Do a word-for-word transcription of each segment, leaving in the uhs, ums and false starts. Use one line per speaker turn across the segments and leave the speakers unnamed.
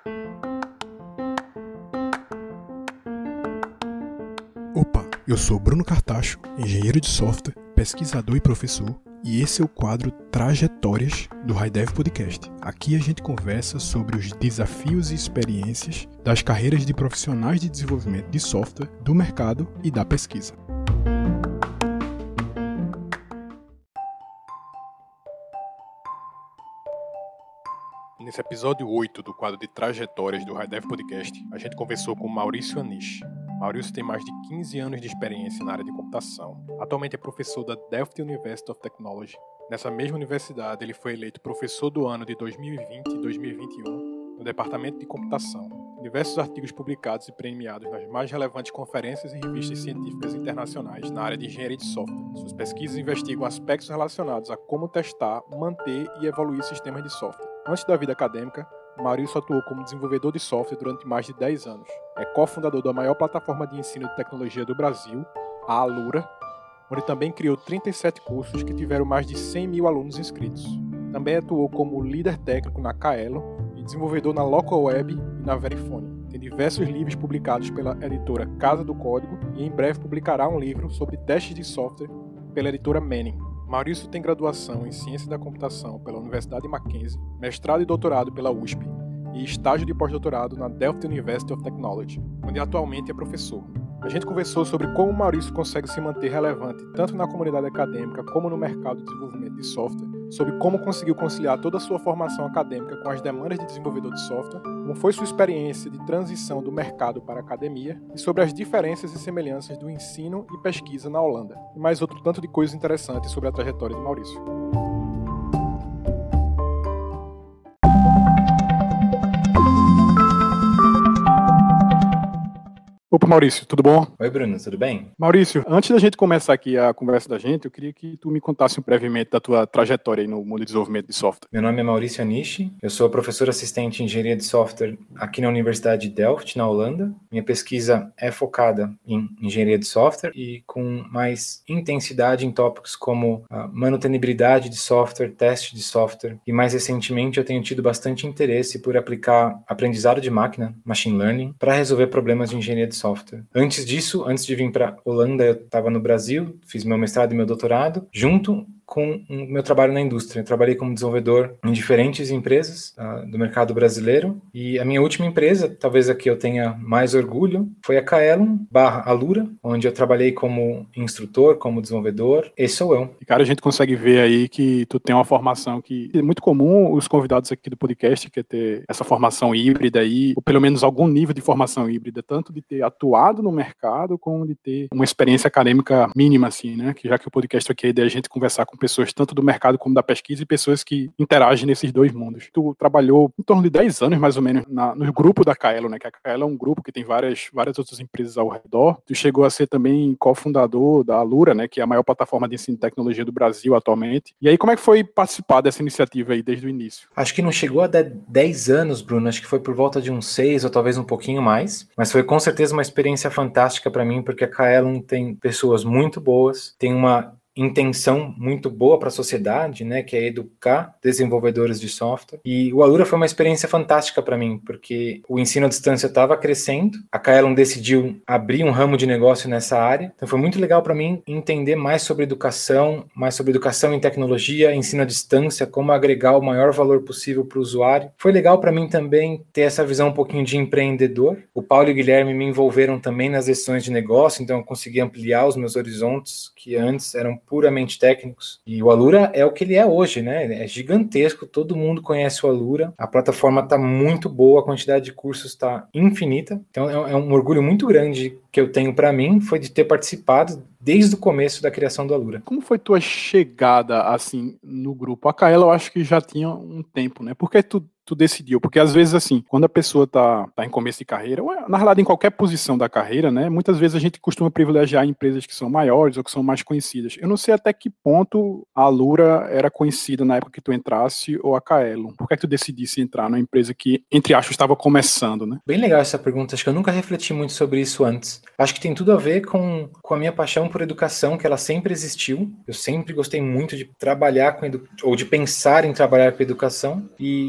Opa, eu sou Bruno Cartacho, engenheiro de software, pesquisador e professor, e esse é o quadro Trajetórias do HiDev Podcast. Aqui a gente conversa sobre os desafios e experiências das carreiras de profissionais de desenvolvimento de software, do mercado e da pesquisa. Nesse episódio oito do quadro de Trajetórias do HiDev Podcast, a gente conversou com Maurício Anish. Maurício tem mais de quinze anos de experiência na área de computação. Atualmente é professor da Delft University of Technology. Nessa mesma universidade, ele foi eleito professor do ano de dois mil e vinte e dois mil e vinte e um no Departamento de Computação. Diversos artigos publicados e premiados nas mais relevantes conferências e revistas científicas internacionais na área de engenharia de software. Suas pesquisas investigam aspectos relacionados a como testar, manter e evoluir sistemas de software. Antes da vida acadêmica, Maurício atuou como desenvolvedor de software durante mais de dez anos. É cofundador da maior plataforma de ensino de tecnologia do Brasil, a Alura, onde também criou trinta e sete cursos que tiveram mais de cem mil alunos inscritos. Também atuou como líder técnico na Kaelon e desenvolvedor na Localweb e na Verifone. Tem diversos livros publicados pela editora Casa do Código e em breve publicará um livro sobre testes de software pela editora Manning. Maurício tem graduação em Ciência da Computação pela Universidade Mackenzie, mestrado e doutorado pela U S P e estágio de pós-doutorado na Delft University of Technology, onde atualmente é professor. A gente conversou sobre como o Maurício consegue se manter relevante tanto na comunidade acadêmica como no mercado de desenvolvimento de software, sobre como conseguiu conciliar toda a sua formação acadêmica com as demandas de desenvolvedor de software, como foi sua experiência de transição do mercado para a academia e sobre as diferenças e semelhanças do ensino e pesquisa na Holanda, e mais outro tanto de coisas interessantes sobre a trajetória de Maurício. Opa, Maurício, tudo bom?
Oi, Bruno, tudo bem?
Maurício, antes da gente começar aqui a conversa da gente, eu queria que tu me contasse brevemente da tua trajetória aí no mundo de desenvolvimento de software.
Meu nome é Maurício Anish, eu sou professor assistente em engenharia de software aqui na Universidade de Delft, na Holanda. Minha pesquisa é focada em engenharia de software e com mais intensidade em tópicos como a manutenibilidade de software, teste de software, e mais recentemente eu tenho tido bastante interesse por aplicar aprendizado de máquina, machine learning, para resolver problemas de engenharia de software. Software. Antes disso, antes de vir para Holanda, eu estava no Brasil, fiz meu mestrado e meu doutorado, junto com o meu trabalho na indústria. Eu trabalhei como desenvolvedor em diferentes empresas uh, do mercado brasileiro, e a minha última empresa, talvez a que eu tenha mais orgulho, foi a Kaelon barra Alura, onde eu trabalhei como instrutor, como desenvolvedor. Esse sou eu.
E, cara, a gente consegue ver aí que tu tem uma formação que é muito comum os convidados aqui do podcast, que é ter essa formação híbrida aí, ou pelo menos algum nível de formação híbrida, tanto de ter atuado no mercado, como de ter uma experiência acadêmica mínima, assim, né? Que já que o podcast aqui é a ideia é a gente conversar com pessoas tanto do mercado como da pesquisa e pessoas que interagem nesses dois mundos. Tu trabalhou em torno de dez anos, mais ou menos, na, no grupo da Kaelon, né? Que a Kaelon é um grupo que tem várias, várias outras empresas ao redor. Tu chegou a ser também cofundador da Alura, né? Que é a maior plataforma de ensino de tecnologia do Brasil atualmente. E aí, como é que foi participar dessa iniciativa aí desde o início?
Acho que não chegou a dez anos, Bruno. Acho que foi por volta de uns seis ou talvez um pouquinho mais. Mas foi com certeza uma experiência fantástica para mim, porque a Kaelon tem pessoas muito boas, tem uma intenção muito boa para a sociedade, né, que é educar desenvolvedores de software. E o Alura foi uma experiência fantástica para mim, porque o ensino à distância estava crescendo, a Kaelon decidiu abrir um ramo de negócio nessa área, então foi muito legal para mim entender mais sobre educação, mais sobre educação em tecnologia, ensino à distância, como agregar o maior valor possível para o usuário. Foi legal para mim também ter essa visão um pouquinho de empreendedor. O Paulo e o Guilherme me envolveram também nas decisões de negócio, então eu consegui ampliar os meus horizontes, que antes eram puramente técnicos. E o Alura é o que ele é hoje, né? É gigantesco, todo mundo conhece o Alura. A plataforma está muito boa, a quantidade de cursos está infinita. Então é, é um orgulho muito grande que eu tenho para mim, foi de ter participado desde o começo da criação do Alura.
Como foi tua chegada, assim, no grupo? A Kaelon eu acho que já tinha um tempo, né? Por que tu tu decidiu? Porque às vezes, assim, quando a pessoa tá, tá em começo de carreira, ou na realidade em qualquer posição da carreira, né, muitas vezes a gente costuma privilegiar empresas que são maiores ou que são mais conhecidas. Eu não sei até que ponto a Alura era conhecida na época que tu entrasse ou a Kaelon. Por que é que tu decidisse entrar numa empresa que, entre aspas, estava começando, né?
Bem legal essa pergunta. Acho que eu nunca refleti muito sobre isso antes. Acho que tem tudo a ver com, com a minha paixão por educação, que ela sempre existiu. Eu sempre gostei muito de trabalhar com edu... ou de pensar em trabalhar com educação. E eu me lembro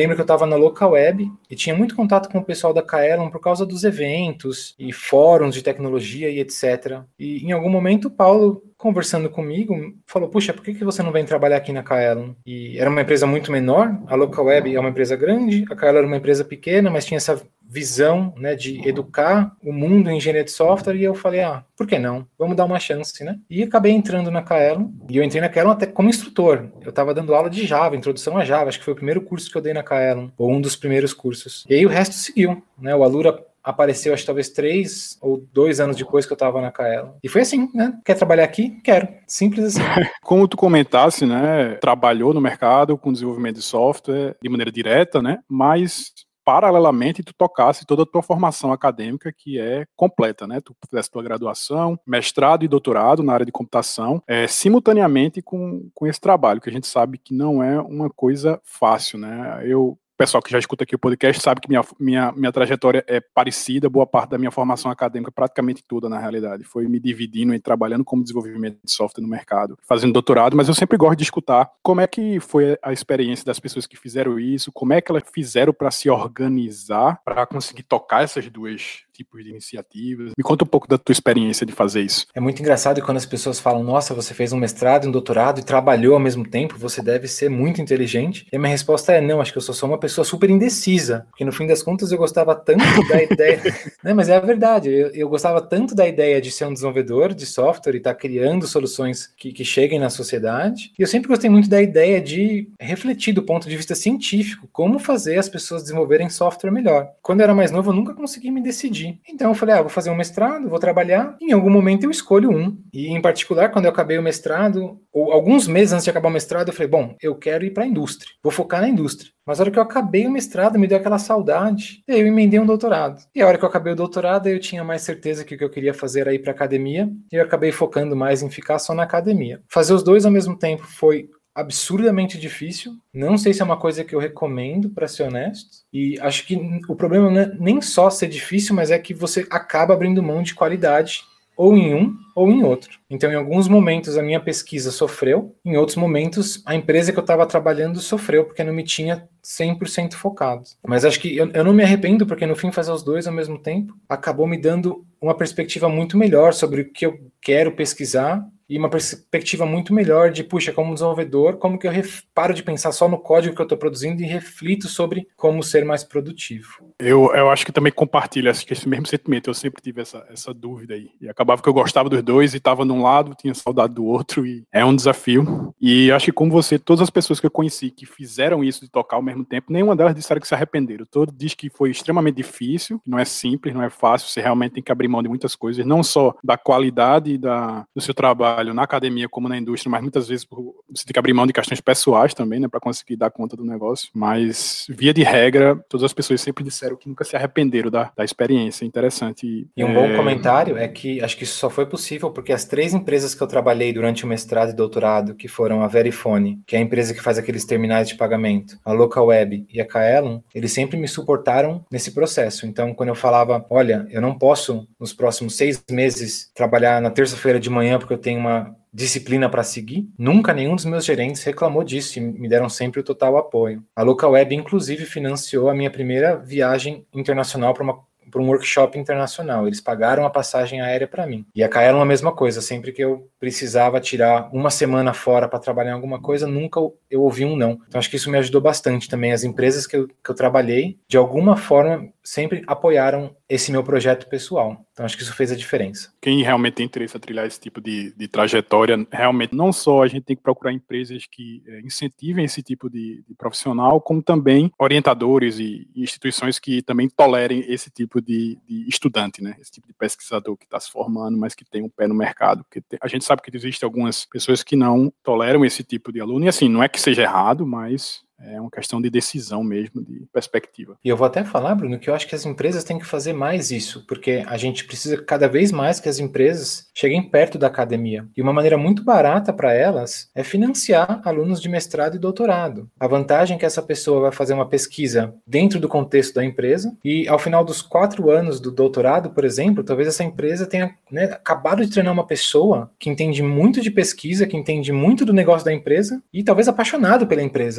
lembro que eu estava na Localweb e tinha muito contato com o pessoal da Kaelon por causa dos eventos e fóruns de tecnologia e etcétera. E em algum momento o Paulo, conversando comigo, falou, puxa, por que que você não vem trabalhar aqui na Kaelon? E era uma empresa muito menor, a Localweb é uma empresa grande, a Kaelon era uma empresa pequena, mas tinha essa visão, né, de educar o mundo em engenharia de software, e eu falei, ah, por que não? Vamos dar uma chance, né? E acabei entrando na Kaelon, e eu entrei na Kaelon até como instrutor. Eu estava dando aula de Java, introdução a Java, acho que foi o primeiro curso que eu dei na Kaelon, ou um dos primeiros cursos. E aí o resto seguiu, né? O Alura apareceu, acho que talvez três ou dois anos depois que eu estava na Kaelon. E foi assim, né? Quer trabalhar aqui? Quero. Simples assim.
Como tu comentasse, né? Trabalhou no mercado com desenvolvimento de software de maneira direta, né? Mas paralelamente tu tocasse toda a tua formação acadêmica, que é completa, né? Tu fizesse tua graduação, mestrado e doutorado na área de computação, é, simultaneamente com, com esse trabalho, que a gente sabe que não é uma coisa fácil, né? Eu O pessoal que já escuta aqui o podcast sabe que minha, minha, minha trajetória é parecida, boa parte da minha formação acadêmica, praticamente toda, na realidade, foi me dividindo em trabalhando como desenvolvimento de software no mercado, fazendo doutorado, mas eu sempre gosto de escutar como é que foi a experiência das pessoas que fizeram isso, como é que elas fizeram para se organizar, para conseguir tocar essas duas tipos de iniciativas. Me conta um pouco da tua experiência de fazer isso.
É muito engraçado quando as pessoas falam, nossa, você fez um mestrado e um doutorado e trabalhou ao mesmo tempo, você deve ser muito inteligente. E a minha resposta é, não, acho que eu sou só uma pessoa super indecisa, porque no fim das contas eu gostava tanto da ideia... Não, mas é a verdade, eu, eu gostava tanto da ideia de ser um desenvolvedor de software e estar criando soluções que, que cheguem na sociedade, e eu sempre gostei muito da ideia de refletir do ponto de vista científico, como fazer as pessoas desenvolverem software melhor. Quando eu era mais novo, eu nunca consegui me decidir. Então eu falei, ah, vou fazer um mestrado, vou trabalhar, e em algum momento eu escolho um. E em particular, quando eu acabei o mestrado, ou alguns meses antes de acabar o mestrado, eu falei, bom, eu quero ir para a indústria, vou focar na indústria. Mas a hora que eu acabei o mestrado, me deu aquela saudade, e aí eu emendei um doutorado. E a hora que eu acabei o doutorado, eu tinha mais certeza que o que eu queria fazer era ir para a academia, e eu acabei focando mais em ficar só na academia. Fazer os dois ao mesmo tempo foi absurdamente difícil, não sei se é uma coisa que eu recomendo, para ser honesto, e acho que o problema não é nem só ser difícil, mas é que você acaba abrindo mão de qualidade, ou em um, ou em outro. Então, em alguns momentos, a minha pesquisa sofreu, em outros momentos, a empresa que eu estava trabalhando sofreu, porque não me tinha cem por cento focado. Mas acho que eu, eu não me arrependo, porque no fim, fazer os dois ao mesmo tempo, acabou me dando uma perspectiva muito melhor sobre o que eu quero pesquisar, e uma perspectiva muito melhor de, puxa, como desenvolvedor, como que eu ref... paro de pensar só no código que eu estou produzindo e reflito sobre como ser mais produtivo.
Eu, eu acho que também compartilho esse, esse mesmo sentimento, eu sempre tive essa, essa dúvida aí, e acabava que eu gostava dos dois e estava num lado, tinha saudade do outro, e é um desafio, e acho que como você, todas as pessoas que eu conheci que fizeram isso de tocar ao mesmo tempo, nenhuma delas disseram que se arrependeram, todo diz que foi extremamente difícil, não é simples, não é fácil, você realmente tem que abrir mão de muitas coisas, não só da qualidade da, do seu trabalho na academia como na indústria, mas muitas vezes você tem que abrir mão de questões pessoais também, né, para conseguir dar conta do negócio, mas via de regra, todas as pessoas sempre disseram que nunca se arrependeram da, da experiência, interessante.
E um é... bom comentário é que acho que isso só foi possível porque as três empresas que eu trabalhei durante o mestrado e doutorado, que foram a Verifone, que é a empresa que faz aqueles terminais de pagamento, a Localweb e a Kaelon, eles sempre me suportaram nesse processo. Então, quando eu falava, olha, eu não posso nos próximos seis meses trabalhar na terça-feira de manhã porque eu tenho uma disciplina para seguir, nunca nenhum dos meus gerentes reclamou disso e me deram sempre o total apoio. A Localweb, inclusive, financiou a minha primeira viagem internacional para uma para um workshop internacional. Eles pagaram a passagem aérea para mim. E a Kaelon a mesma coisa. Sempre que eu precisava tirar uma semana fora para trabalhar em alguma coisa, nunca eu ouvi um não. Então acho que isso me ajudou bastante também. As empresas que eu, que eu trabalhei, de alguma forma, sempre apoiaram esse meu projeto pessoal. Então acho que isso fez a diferença.
Quem realmente tem interesse a trilhar esse tipo de, de trajetória, realmente não só a gente tem que procurar empresas que é, incentivem esse tipo de, de profissional, como também orientadores e instituições que também tolerem esse tipo de, de estudante, né? Esse tipo de pesquisador que está se formando, mas que tem um pé no mercado. Porque tem, a gente sabe que existem algumas pessoas que não toleram esse tipo de aluno, e assim, não é que seja errado, mas é uma questão de decisão mesmo, de perspectiva.
E eu vou até falar, Bruno, que eu acho que as empresas têm que fazer mais isso, porque a gente precisa cada vez mais que as empresas cheguem perto da academia. E uma maneira muito barata para elas é financiar alunos de mestrado e doutorado. A vantagem é que essa pessoa vai fazer uma pesquisa dentro do contexto da empresa e ao final dos quatro anos do doutorado, por exemplo, talvez essa empresa tenha, né, acabado de treinar uma pessoa que entende muito de pesquisa, que entende muito do negócio da empresa e talvez apaixonado pela empresa, né? Vai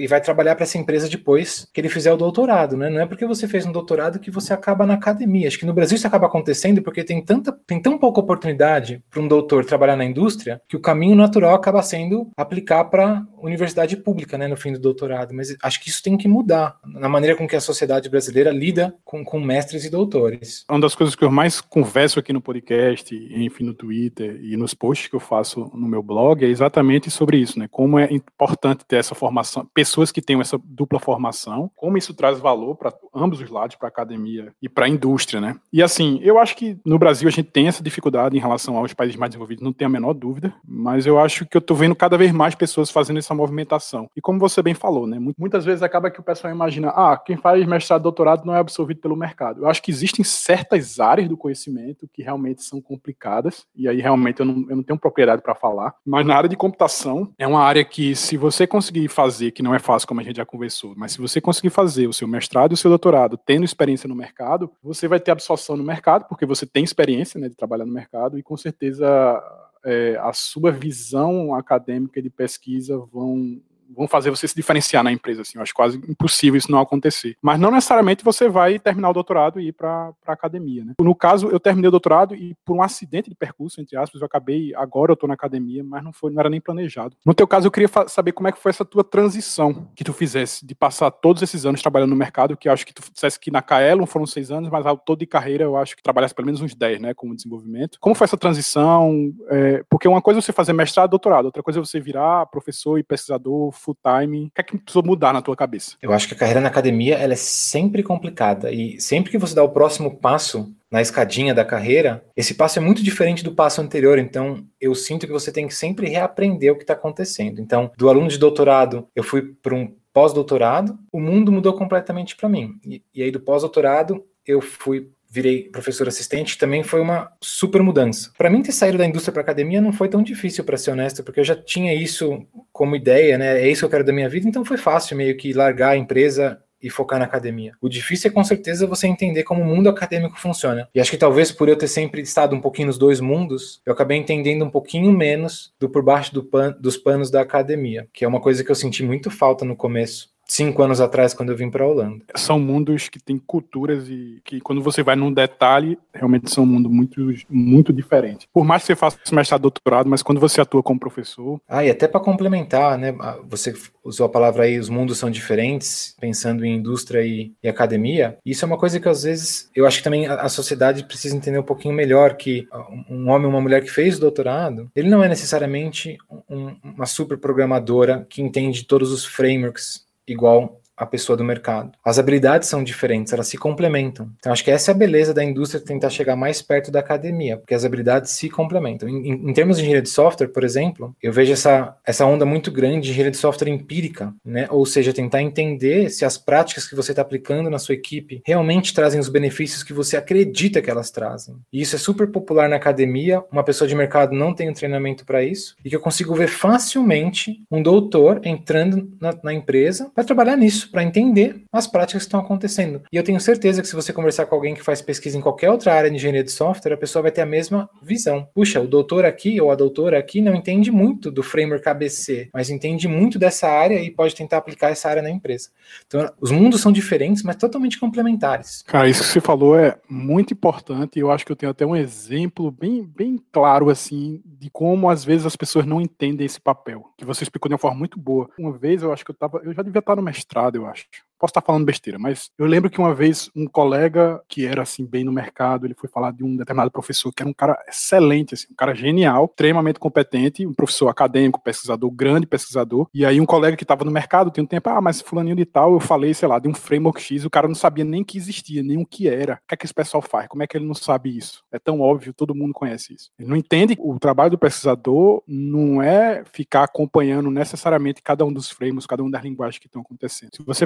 e vai trabalhar para essa empresa depois que ele fizer o doutorado, né? Não é porque você fez um doutorado que você acaba na academia. Acho que no Brasil isso acaba acontecendo porque tem tanta, tem tão pouca oportunidade para um doutor trabalhar na indústria que o caminho natural acaba sendo aplicar para universidade pública, né, no fim do doutorado. Mas acho que isso tem que mudar na maneira com que a sociedade brasileira lida com, com mestres e doutores.
Uma das coisas que eu mais converso aqui no podcast, enfim, no Twitter e nos posts que eu faço no meu blog é exatamente sobre isso, né? Como é importante ter essa formação, pessoas que tenham essa dupla formação, como isso traz valor para ambos os lados, para a academia e para a indústria, né? E assim, eu acho que no Brasil a gente tem essa dificuldade em relação aos países mais desenvolvidos, não tenho a menor dúvida, mas eu acho que eu tô vendo cada vez mais pessoas fazendo essa movimentação. E como você bem falou, né? Muitas vezes acaba que o pessoal imagina, ah, quem faz mestrado, doutorado não é absorvido pelo mercado. Eu acho que existem certas áreas do conhecimento que realmente são complicadas, e aí realmente eu não, eu não tenho propriedade para falar, mas na área de computação é uma área que se você conseguir fazer, que não é fácil como a gente já conversou, mas se você conseguir fazer o seu mestrado e o seu doutorado tendo experiência no mercado, você vai ter absorção no mercado, porque você tem experiência, né, de trabalhar no mercado, e com certeza é, a sua visão acadêmica de pesquisa vão vão fazer você se diferenciar na empresa, assim, eu acho quase impossível isso não acontecer. Mas não necessariamente você vai terminar o doutorado e ir para a academia, né? No caso, eu terminei o doutorado e por um acidente de percurso, entre aspas, eu acabei, agora eu estou na academia, mas não foi, não era nem planejado. No teu caso, eu queria saber como é que foi essa tua transição que tu fizesse, de passar todos esses anos trabalhando no mercado, que eu acho que tu dissesse que na Kaelon foram seis anos, mas ao todo de carreira eu acho que trabalhasse pelo menos uns dez, né, como desenvolvimento. Como foi essa transição? É, porque uma coisa é você fazer mestrado, doutorado, outra coisa é você virar professor e pesquisador full time. O que é que precisou mudar na tua cabeça?
Eu acho que a carreira na academia ela é sempre complicada e sempre que você dá o próximo passo na escadinha da carreira, esse passo é muito diferente do passo anterior, então eu sinto que você tem que sempre reaprender o que está acontecendo. Então, do aluno de doutorado, eu fui para um pós-doutorado, o mundo mudou completamente para mim. E, e aí do pós-doutorado, eu fui virei professor assistente, também foi uma super mudança. Para mim, ter saído da indústria para academia não foi tão difícil, para ser honesto, porque eu já tinha isso como ideia, né? É isso que eu quero da minha vida, então foi fácil meio que largar a empresa e focar na academia. O difícil é, com certeza, você entender como o mundo acadêmico funciona. E acho que talvez por eu ter sempre estado um pouquinho nos dois mundos, eu acabei entendendo um pouquinho menos do por baixo do pan, dos panos da academia, que é uma coisa que eu senti muito falta no começo. Cinco anos atrás, quando eu vim para a Holanda.
São mundos que têm culturas e que, quando você vai num detalhe, realmente são um mundo muito, muito diferente. Por mais que você faça mestrado, doutorado, mas quando você atua como professor...
Ah, e até para complementar, né? Você usou a palavra aí, os mundos são diferentes, pensando em indústria e, e academia. Isso é uma coisa que, às vezes, eu acho que também a, a sociedade precisa entender um pouquinho melhor, que um homem ou uma mulher que fez doutorado, ele não é necessariamente um, uma super programadora que entende todos os frameworks igual a pessoa do mercado. As habilidades são diferentes, elas se complementam. Então, acho que essa é a beleza da indústria, tentar chegar mais perto da academia, porque as habilidades se complementam. Em, em termos de engenharia de software, por exemplo, eu vejo essa, essa onda muito grande de engenharia de software empírica, né? Ou seja, tentar entender se as práticas que você está aplicando na sua equipe realmente trazem os benefícios que você acredita que elas trazem. E isso é super popular na academia, uma pessoa de mercado não tem um treinamento para isso, e que eu consigo ver facilmente um doutor entrando na, na empresa para trabalhar nisso, para entender as práticas que estão acontecendo. E eu tenho certeza que se você conversar com alguém que faz pesquisa em qualquer outra área de engenharia de software, a pessoa vai ter a mesma visão. Puxa, o doutor aqui ou a doutora aqui não entende muito do framework A B C, mas entende muito dessa área e pode tentar aplicar essa área na empresa. Então, os mundos são diferentes, mas totalmente complementares.
Cara, isso que você falou é muito importante e eu acho que eu tenho até um exemplo bem, bem claro, assim, de como às vezes as pessoas não entendem esse papel, que você explicou de uma forma muito boa. Uma vez eu acho que eu tava, eu já devia estar no mestrado, eu acho. Posso estar falando besteira, mas eu lembro que uma vez um colega que era assim bem no mercado, ele foi falar de um determinado professor que era um cara excelente, assim, um cara genial, extremamente competente, um professor acadêmico, pesquisador, grande pesquisador, e aí um colega que estava no mercado tem um tempo, ah, mas fulaninho de tal, eu falei, sei lá, de um framework X, o cara não sabia nem que existia, nem o que era. O que é que esse pessoal faz? Como é que ele não sabe isso? É tão óbvio, todo mundo conhece isso. Ele não entende que o trabalho do pesquisador não é ficar acompanhando necessariamente cada um dos frameworks, cada uma das linguagens que estão acontecendo. Se você for conversar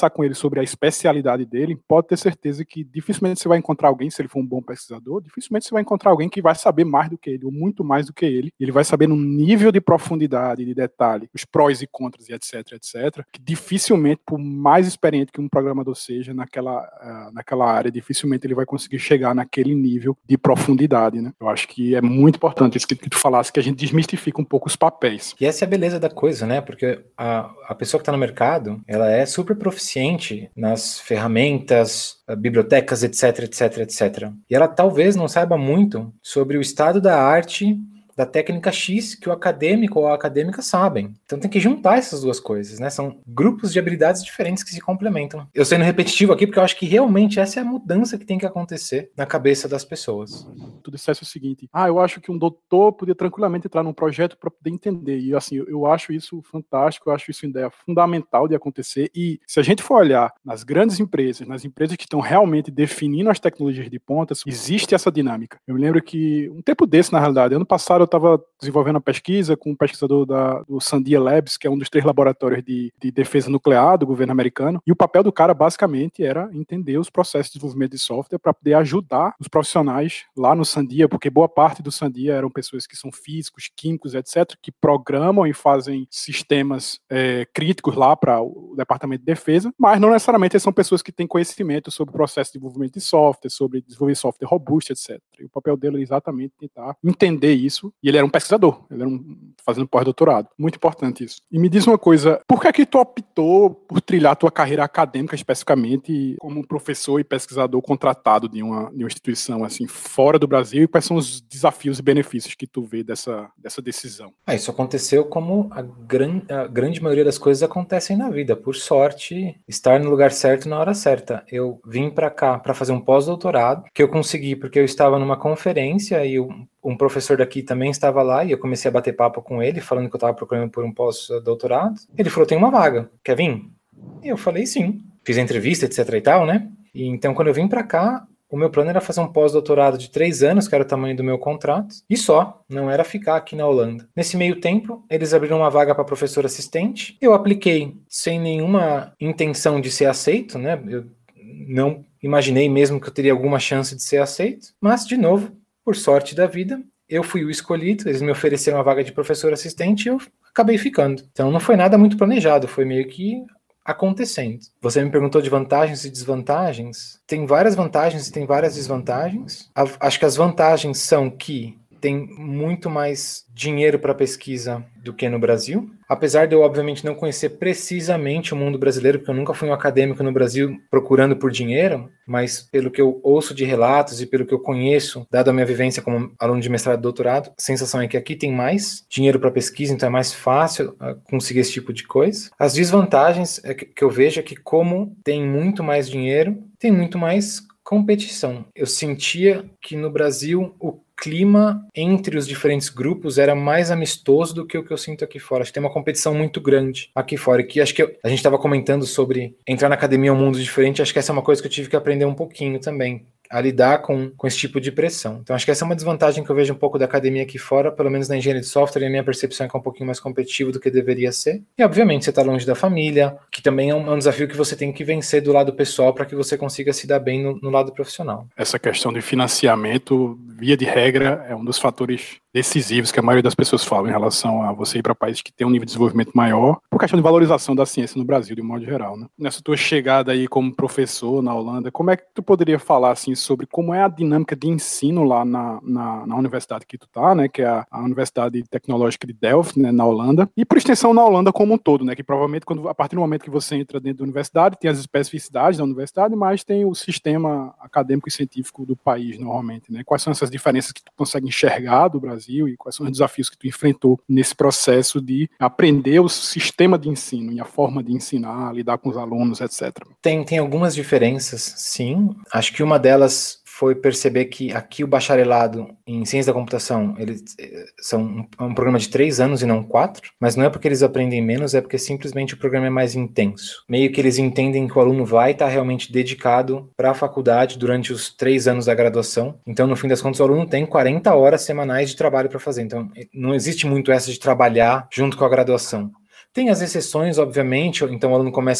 conversar com ele sobre a especialidade dele, pode ter certeza que dificilmente você vai encontrar alguém, se ele for um bom pesquisador, dificilmente você vai encontrar alguém que vai saber mais do que ele, ou muito mais do que ele. Ele vai saber num nível de profundidade, de detalhe, os prós e contras, e etc, etc, que dificilmente, por mais experiente que um programador seja naquela, uh, naquela área, dificilmente ele vai conseguir chegar naquele nível de profundidade, né? Eu acho que é muito importante isso que, que tu falasse, que a gente desmistifica um pouco os papéis.
E essa é a beleza da coisa, né? Porque a, a pessoa que está no mercado, ela é super proficiente nas ferramentas, bibliotecas, etc, etc, etcétera. E ela talvez não saiba muito sobre o estado da arte da técnica X que o acadêmico ou a acadêmica sabem. Então tem que juntar essas duas coisas, né? São grupos de habilidades diferentes que se complementam. Eu sendo repetitivo aqui porque eu acho que realmente essa é a mudança que tem que acontecer na cabeça das pessoas.
Tu dissesse o seguinte, ah, eu acho que um doutor podia tranquilamente entrar num projeto para poder entender. E assim, eu acho isso fantástico, eu acho isso uma ideia fundamental de acontecer. E se a gente for olhar nas grandes empresas, nas empresas que estão realmente definindo as tecnologias de ponta, existe essa dinâmica. Eu me lembro que um tempo desse, na realidade, ano passado eu estava desenvolvendo uma pesquisa com um pesquisador da, do Sandia Labs, que é um dos três laboratórios de, de defesa nuclear do governo americano, e o papel do cara basicamente era entender os processos de desenvolvimento de software para poder ajudar os profissionais lá no Sandia, porque boa parte do Sandia eram pessoas que são físicos, químicos, etcétera, que programam e fazem sistemas é, críticos lá para o Departamento de Defesa, mas não necessariamente são pessoas que têm conhecimento sobre o processo de desenvolvimento de software, sobre desenvolver software robusto, etcétera. E o papel dele é exatamente tentar entender isso. E ele era um pesquisador, ele era um, fazendo pós-doutorado. Muito importante isso. E me diz uma coisa, por que é que tu optou por trilhar a tua carreira acadêmica especificamente como professor e pesquisador contratado de uma, de uma instituição assim, fora do Brasil, e quais são os desafios e benefícios que tu vê dessa, dessa decisão?
Ah, isso aconteceu como a, gran, a grande maioria das coisas acontecem na vida. Por sorte, estar no lugar certo na hora certa. Eu vim para cá para fazer um pós-doutorado, que eu consegui porque eu estava numa conferência e eu um professor daqui também estava lá e eu comecei a bater papo com ele, falando que eu estava procurando por um pós-doutorado. Ele falou, tem uma vaga, quer vir? E eu falei, sim. Fiz a entrevista, etc e tal, né? E então, quando eu vim para cá, o meu plano era fazer um pós-doutorado de três anos, que era o tamanho do meu contrato, e só, não era ficar aqui na Holanda. Nesse meio tempo, eles abriram uma vaga para professor assistente. Eu apliquei sem nenhuma intenção de ser aceito, né? Eu não imaginei mesmo que eu teria alguma chance de ser aceito, mas, de novo, por sorte da vida, eu fui o escolhido, eles me ofereceram a vaga de professor assistente e eu acabei ficando. Então não foi nada muito planejado, foi meio que acontecendo. Você me perguntou de vantagens e desvantagens. Tem várias vantagens e tem várias desvantagens. Acho que as vantagens são que tem muito mais dinheiro para pesquisa do que no Brasil. Apesar de eu, obviamente, não conhecer precisamente o mundo brasileiro, porque eu nunca fui um acadêmico no Brasil procurando por dinheiro, mas pelo que eu ouço de relatos e pelo que eu conheço, dado a minha vivência como aluno de mestrado e doutorado, a sensação é que aqui tem mais dinheiro para pesquisa, então é mais fácil uh, conseguir esse tipo de coisa. As desvantagens é que, que eu vejo é que, como tem muito mais dinheiro, tem muito mais competição. Eu sentia que no Brasil o clima entre os diferentes grupos era mais amistoso do que o que eu sinto aqui fora. Acho que tem uma competição muito grande aqui fora, que acho que eu, a gente estava comentando sobre entrar na academia é um mundo diferente, acho que essa é uma coisa que eu tive que aprender um pouquinho também, a lidar com, com esse tipo de pressão. Então acho que essa é uma desvantagem que eu vejo um pouco da academia aqui fora, pelo menos na engenharia de software, e a minha percepção é que é um pouquinho mais competitivo do que deveria ser. E obviamente você está longe da família, que também é um, é um desafio que você tem que vencer do lado pessoal para que você consiga se dar bem no, no lado profissional.
Essa questão de financiamento, via de regra, é um dos fatores decisivos que a maioria das pessoas falam em relação a você ir para países que têm um nível de desenvolvimento maior, por questão de valorização da ciência no Brasil, de um modo geral, né? Nessa tua chegada aí como professor na Holanda, como é que tu poderia falar assim sobre como é a dinâmica de ensino lá na, na, na universidade que tu tá, né, que é a, a Universidade Tecnológica de Delft, né, na Holanda, e por extensão na Holanda como um todo, né, que provavelmente quando, a partir do momento que você entra dentro da universidade, tem as especificidades da universidade, mas tem o sistema acadêmico e científico do país, normalmente, né? Quais são essas diferenças que tu consegue enxergar do Brasil e quais são os desafios que tu enfrentou nesse processo de aprender o sistema de ensino e a forma de ensinar, lidar com os alunos, etcétera?
Tem, tem algumas diferenças, sim. Acho que uma delas foi perceber que aqui o bacharelado em ciência da computação, eles são um, um programa de três anos e não quatro, mas não é porque eles aprendem menos, é porque simplesmente o programa é mais intenso. Meio que eles entendem que o aluno vai estar realmente dedicado para a faculdade durante os três anos da graduação. Então, no fim das contas, o aluno tem quarenta horas semanais de trabalho para fazer. Então, não existe muito essa de trabalhar junto com a graduação. Tem as exceções, obviamente, então o aluno começa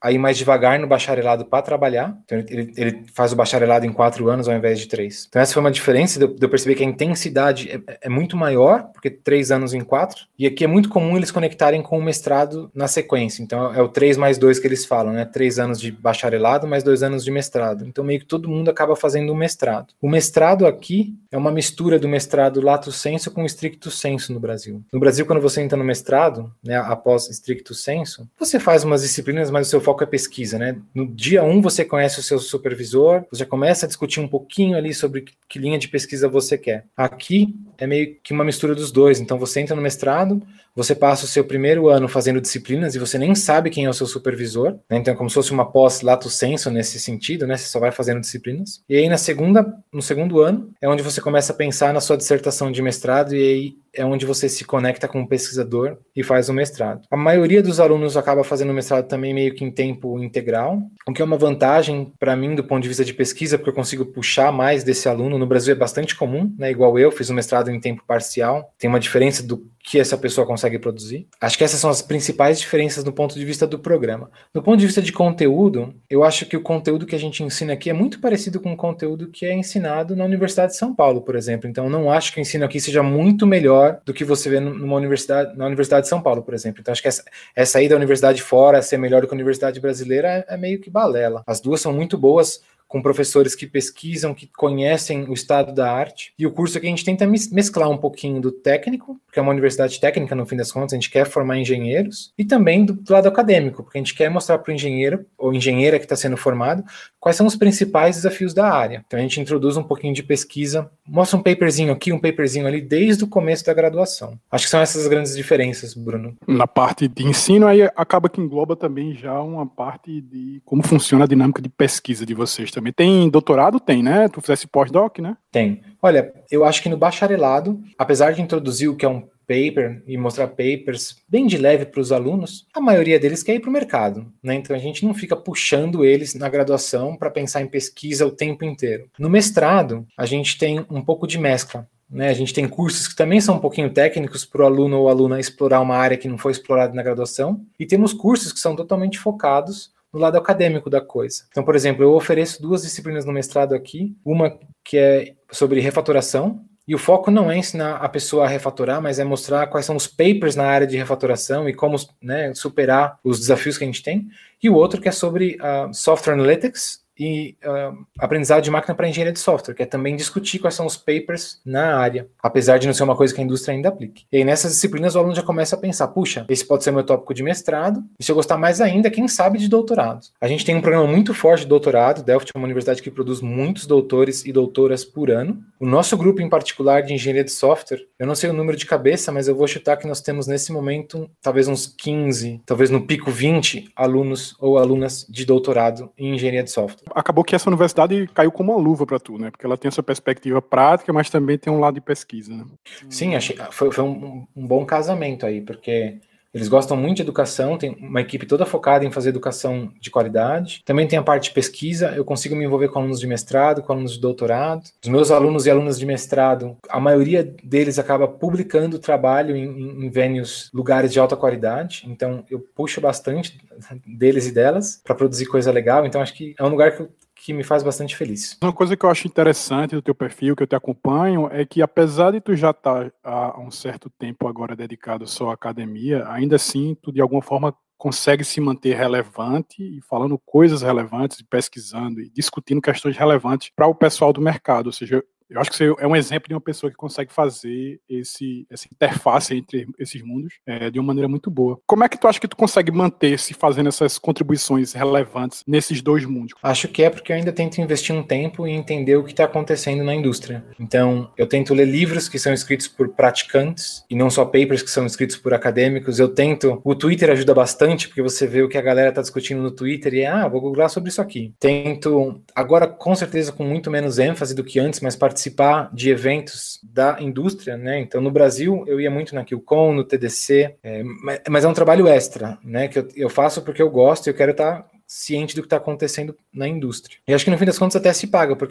a ir mais devagar no bacharelado para trabalhar. Então ele, ele faz o bacharelado em quatro anos ao invés de três. Então essa foi uma diferença de eu, de eu perceber que a intensidade é, é muito maior, porque três anos em quatro, e aqui é muito comum eles conectarem com o mestrado na sequência. Então é o três mais dois que eles falam, né? Três anos de bacharelado mais dois anos de mestrado. Então meio que todo mundo acaba fazendo um mestrado. O mestrado aqui é uma mistura do mestrado lato sensu com stricto sensu no Brasil. No Brasil, quando você entra no mestrado, né, após stricto sensu, você faz umas disciplinas, mas o seu foco é pesquisa, né? No dia um você conhece o seu supervisor, você começa a discutir um pouquinho ali sobre que linha de pesquisa você quer. Aqui é meio que uma mistura dos dois. Então você entra no mestrado, você passa o seu primeiro ano fazendo disciplinas e você nem sabe quem é o seu supervisor, né? Então é como se fosse uma pós lato sensu nesse sentido, né? Você só vai fazendo disciplinas. E aí na segunda, no segundo ano é onde você começa a pensar na sua dissertação de mestrado, e aí é onde você se conecta com o pesquisador e faz o mestrado. A maioria dos alunos acaba fazendo o mestrado também meio que em tempo integral, o que é uma vantagem para mim do ponto de vista de pesquisa, porque eu consigo puxar mais desse aluno. No Brasil é bastante comum, né? Igual eu, fiz o mestrado em tempo parcial, tem uma diferença do que essa pessoa consegue produzir. Acho que essas são as principais diferenças do ponto de vista do programa. Do ponto de vista de conteúdo, eu acho que o conteúdo que a gente ensina aqui é muito parecido com o conteúdo que é ensinado na Universidade de São Paulo, por exemplo. Então, eu não acho que o ensino aqui seja muito melhor do que você vê numa universidade, na Universidade de São Paulo, por exemplo. Então, acho que essa, essa aí da universidade fora ser melhor do que a universidade brasileira é, é meio que balela. As duas são muito boas, com professores que pesquisam, que conhecem o estado da arte. E o curso aqui a gente tenta mesclar um pouquinho do técnico, porque é uma universidade técnica, no fim das contas, a gente quer formar engenheiros, e também do lado acadêmico, porque a gente quer mostrar para o engenheiro, ou engenheira que está sendo formado, quais são os principais desafios da área. Então a gente introduz um pouquinho de pesquisa, mostra um paperzinho aqui, um paperzinho ali, desde o começo da graduação. Acho que são essas as grandes diferenças, Bruno.
Na parte de ensino, aí acaba que engloba também já uma parte de como funciona a dinâmica de pesquisa de vocês também. Tem doutorado? Tem, né? Tu fizesse pós-doc, né?
Tem. Olha, eu acho que no bacharelado, apesar de introduzir o que é um paper e mostrar papers bem de leve para os alunos, a maioria deles quer ir para o mercado, né? Então a gente não fica puxando eles na graduação para pensar em pesquisa o tempo inteiro. No mestrado, a gente tem um pouco de mescla. Né, a gente tem cursos que também são um pouquinho técnicos para o aluno ou aluna explorar uma área que não foi explorada na graduação, e temos cursos que são totalmente focados no lado acadêmico da coisa. Então, por exemplo, eu ofereço duas disciplinas no mestrado aqui, uma que é sobre refatoração, e o foco não é ensinar a pessoa a refatorar, mas é mostrar quais são os papers na área de refatoração e como, né, superar os desafios que a gente tem, e o outro que é sobre uh, Software Analytics, e uh, aprendizado de máquina para engenharia de software, que é também discutir quais são os papers na área, apesar de não ser uma coisa que a indústria ainda aplique. E aí nessas disciplinas o aluno já começa a pensar, puxa, esse pode ser meu tópico de mestrado, e se eu gostar mais ainda, quem sabe de doutorado. A gente tem um programa muito forte de doutorado, Delft é uma universidade que produz muitos doutores e doutoras por ano. O nosso grupo em particular de engenharia de software, eu não sei o número de cabeça, mas eu vou chutar que nós temos nesse momento talvez uns quinze, talvez no pico vinte alunos ou alunas de doutorado em engenharia de software.
Acabou que essa universidade caiu como uma luva para tu, né? Porque ela tem essa perspectiva prática, mas também tem um lado de pesquisa, né?
Sim, achei, foi, foi um, um bom casamento aí, porque eles gostam muito de educação, tem uma equipe toda focada em fazer educação de qualidade. Também tem a parte de pesquisa, eu consigo me envolver com alunos de mestrado, com alunos de doutorado. Os meus alunos e alunas de mestrado, a maioria deles acaba publicando trabalho em, em, em venues, lugares de alta qualidade. Então, eu puxo bastante deles e delas para produzir coisa legal. Então, acho que é um lugar que eu que me faz bastante feliz.
Uma coisa que eu acho interessante do teu perfil, que eu te acompanho, é que apesar de tu já estar há um certo tempo agora dedicado só à academia, ainda assim tu de alguma forma consegue se manter relevante e falando coisas relevantes, e pesquisando e discutindo questões relevantes para o pessoal do mercado. Ou seja, eu acho que você é um exemplo de uma pessoa que consegue fazer esse, essa interface entre esses mundos é, de uma maneira muito boa. Como é que tu acha que tu consegue manter-se fazendo essas contribuições relevantes nesses dois mundos?
Acho que é porque eu ainda tento investir um tempo em entender o que está acontecendo na indústria. Então, eu tento ler livros que são escritos por praticantes e não só papers que são escritos por acadêmicos. Eu tento... O Twitter ajuda bastante, porque você vê o que a galera está discutindo no Twitter e é, ah, vou googlar sobre isso aqui. Tento, agora com certeza com muito menos ênfase do que antes, mas participar de eventos da indústria, né? Então, no Brasil, eu ia muito na QCon, no T D C, é, mas é um trabalho extra, né? Que eu, eu faço porque eu gosto e eu quero estar ciente do que está acontecendo na indústria. E acho que no fim das contas até se paga, porque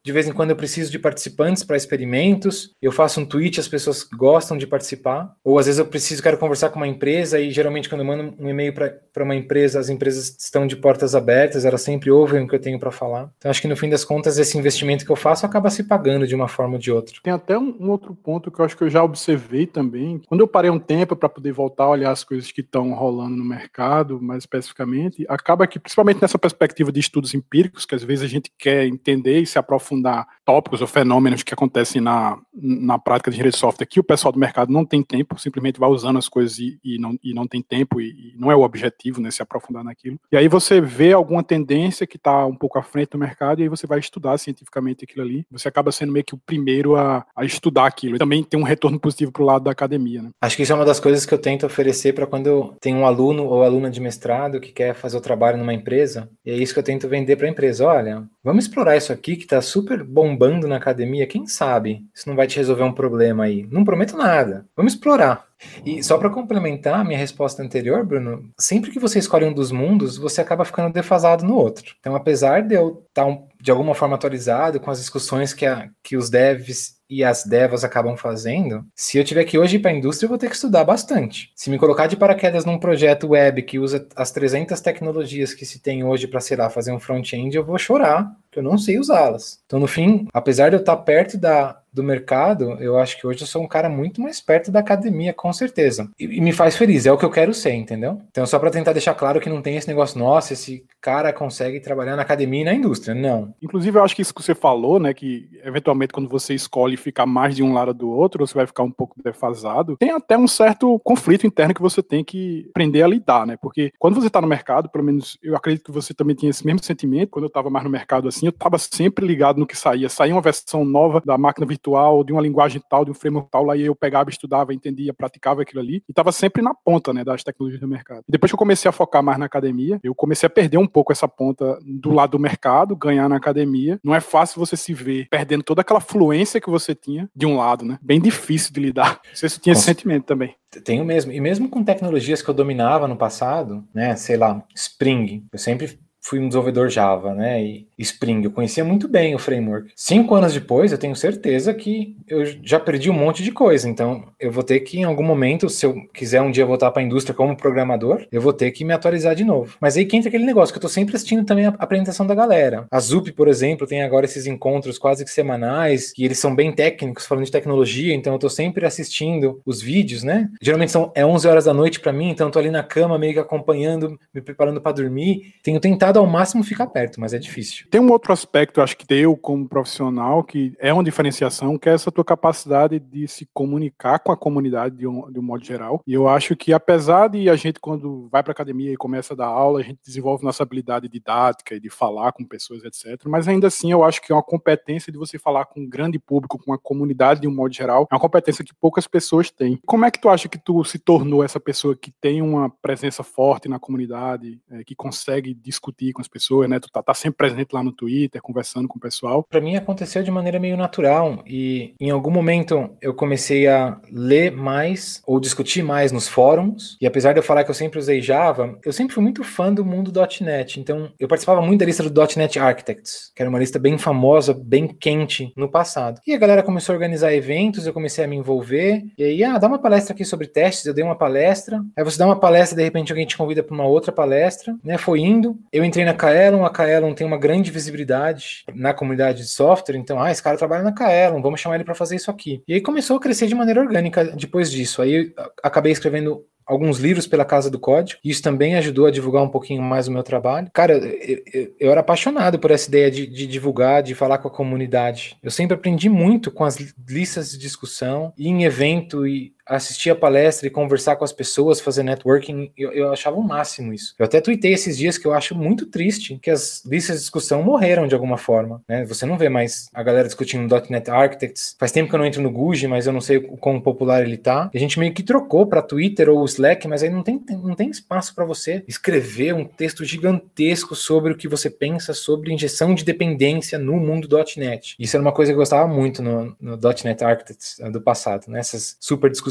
de vez em quando eu preciso de participantes para experimentos, eu faço um tweet, as pessoas gostam de participar, ou às vezes eu preciso, quero conversar com uma empresa, e geralmente quando eu mando um e-mail para uma empresa, as empresas estão de portas abertas, elas sempre ouvem o que eu tenho para falar. Então acho que no fim das contas esse investimento que eu faço acaba se pagando de uma forma ou de outra.
Tem até um, um outro ponto que eu acho que eu já observei também, quando eu parei um tempo para poder voltar a olhar as coisas que estão rolando no mercado, mais especificamente, acaba que, principalmente nessa perspectiva de estudos empíricos, que às vezes a gente quer entender e se aprofundar tópicos ou fenômenos que acontecem na, na prática de engenharia de software, que o pessoal do mercado não tem tempo, simplesmente vai usando as coisas e, e, não, e não tem tempo, e, e não é o objetivo, né, se aprofundar naquilo. E aí você vê alguma tendência que está um pouco à frente do mercado, e aí você vai estudar cientificamente aquilo ali. Você acaba sendo meio que o primeiro a, a estudar aquilo. E também tem um retorno positivo para o lado da academia, né?
Acho que isso é uma das coisas que eu tento oferecer para quando eu tenho um aluno ou aluna de mestrado que quer fazer o trabalho numa empresa, e é isso que eu tento vender para a empresa. Olha, vamos explorar isso aqui que está super bombando na academia, quem sabe isso não vai te resolver um problema aí. Não prometo nada, vamos explorar. E só para complementar a minha resposta anterior, Bruno, sempre que você escolhe um dos mundos, você acaba ficando defasado no outro. Então, apesar de eu estar um, de alguma forma atualizado com as discussões que, a, que os devs e as devas acabam fazendo, se eu tiver que hoje ir para a indústria, eu vou ter que estudar bastante. Se me colocar de paraquedas num projeto web que usa as trezentas tecnologias que se tem hoje para, sei lá, fazer um front-end, eu vou chorar, porque eu não sei usá-las. Então, no fim, apesar de eu estar perto da do mercado, eu acho que hoje eu sou um cara muito mais perto da academia, com certeza. E, e me faz feliz, é o que eu quero ser, entendeu? Então, só para tentar deixar claro que não tem esse negócio, nossa, esse cara consegue trabalhar na academia e na indústria. Não.
Inclusive, eu acho que isso que você falou, né, que eventualmente quando você escolhe ficar mais de um lado do outro, você vai ficar um pouco defasado. Tem até um certo conflito interno que você tem que aprender a lidar, né? Porque quando você está no mercado, pelo menos eu acredito que você também tinha esse mesmo sentimento, quando eu estava mais no mercado assim, eu estava sempre ligado no que saía. Saía uma versão nova da máquina virtual, de uma linguagem tal, de um framework tal, lá eu pegava, estudava, entendia, praticava aquilo ali, e estava sempre na ponta, né, das tecnologias do mercado. E depois que eu comecei a focar mais na academia, eu comecei a perder um pouco essa ponta do lado do mercado, ganhar na academia. Não é fácil você se ver perdendo toda aquela fluência que você tinha de um lado, né? Bem difícil de lidar. Não sei se você tinha esse sentimento também.
Tenho mesmo. E mesmo com tecnologias que eu dominava no passado, né, sei lá, Spring, eu sempre fui um desenvolvedor Java, né, e Spring, eu conhecia muito bem o framework. Cinco anos depois, eu tenho certeza que eu já perdi um monte de coisa, então eu vou ter que, em algum momento, se eu quiser um dia voltar para a indústria como programador, eu vou ter que me atualizar de novo. Mas aí que entra aquele negócio, que eu tô sempre assistindo também a apresentação da galera. A Zup, por exemplo, tem agora esses encontros quase que semanais, e eles são bem técnicos, falando de tecnologia, então eu tô sempre assistindo os vídeos, né? Geralmente são, é onze horas da noite para mim, então eu tô ali na cama, meio que acompanhando, me preparando para dormir. Tenho tentado ao máximo ficar perto, mas é difícil.
Tem um outro aspecto, acho que eu, como profissional, que é uma diferenciação, que é essa tua capacidade de se comunicar com a comunidade de um, de um modo geral. E eu acho que, apesar de a gente, quando vai para a academia e começa a dar aula, a gente desenvolve nossa habilidade didática e de falar com pessoas, etcétera. Mas ainda assim, eu acho que é uma competência de você falar com um grande público, com a comunidade de um modo geral, é uma competência que poucas pessoas têm. Como é que tu acha que tu se tornou essa pessoa que tem uma presença forte na comunidade, é, que consegue discutir com as pessoas, né? Tu tá, tá sempre presente lá no Twitter, conversando com o pessoal.
Para mim aconteceu de maneira meio natural e em algum momento eu comecei a ler mais ou discutir mais nos fóruns, e apesar de eu falar que eu sempre usei Java, eu sempre fui muito fã do mundo .ponto net, então eu participava muito da lista do .ponto net Architects, que era uma lista bem famosa, bem quente no passado. E a galera começou a organizar eventos, eu comecei a me envolver, e aí, ah, dá uma palestra aqui sobre testes, eu dei uma palestra, aí você dá uma palestra, de repente alguém te convida para uma outra palestra, né, foi indo, eu entrei na Kaelon, a Kaelon tem uma grande visibilidade na comunidade de software, então, ah, esse cara trabalha na Kaelon, vamos chamar ele para fazer isso aqui. E aí começou a crescer de maneira orgânica depois disso. Aí eu acabei escrevendo alguns livros pela Casa do Código, e isso também ajudou a divulgar um pouquinho mais o meu trabalho. Cara, eu, eu, eu era apaixonado por essa ideia de, de divulgar, de falar com a comunidade. Eu sempre aprendi muito com as listas de discussão, ir em evento e assistir a palestra e conversar com as pessoas, fazer networking, eu, eu achava o máximo isso. Eu até tuitei esses dias que eu acho muito triste que as listas de discussão morreram de alguma forma, né? Você não vê mais a galera discutindo .ponto net Architects. Faz tempo que eu não entro no Guji, mas eu não sei o quão popular ele tá. E a gente meio que trocou para Twitter ou Slack, mas aí não tem, não tem espaço para você escrever um texto gigantesco sobre o que você pensa sobre injeção de dependência no mundo .ponto net. Isso era uma coisa que eu gostava muito no, no .ponto net Architects do passado, né? Essas super discussões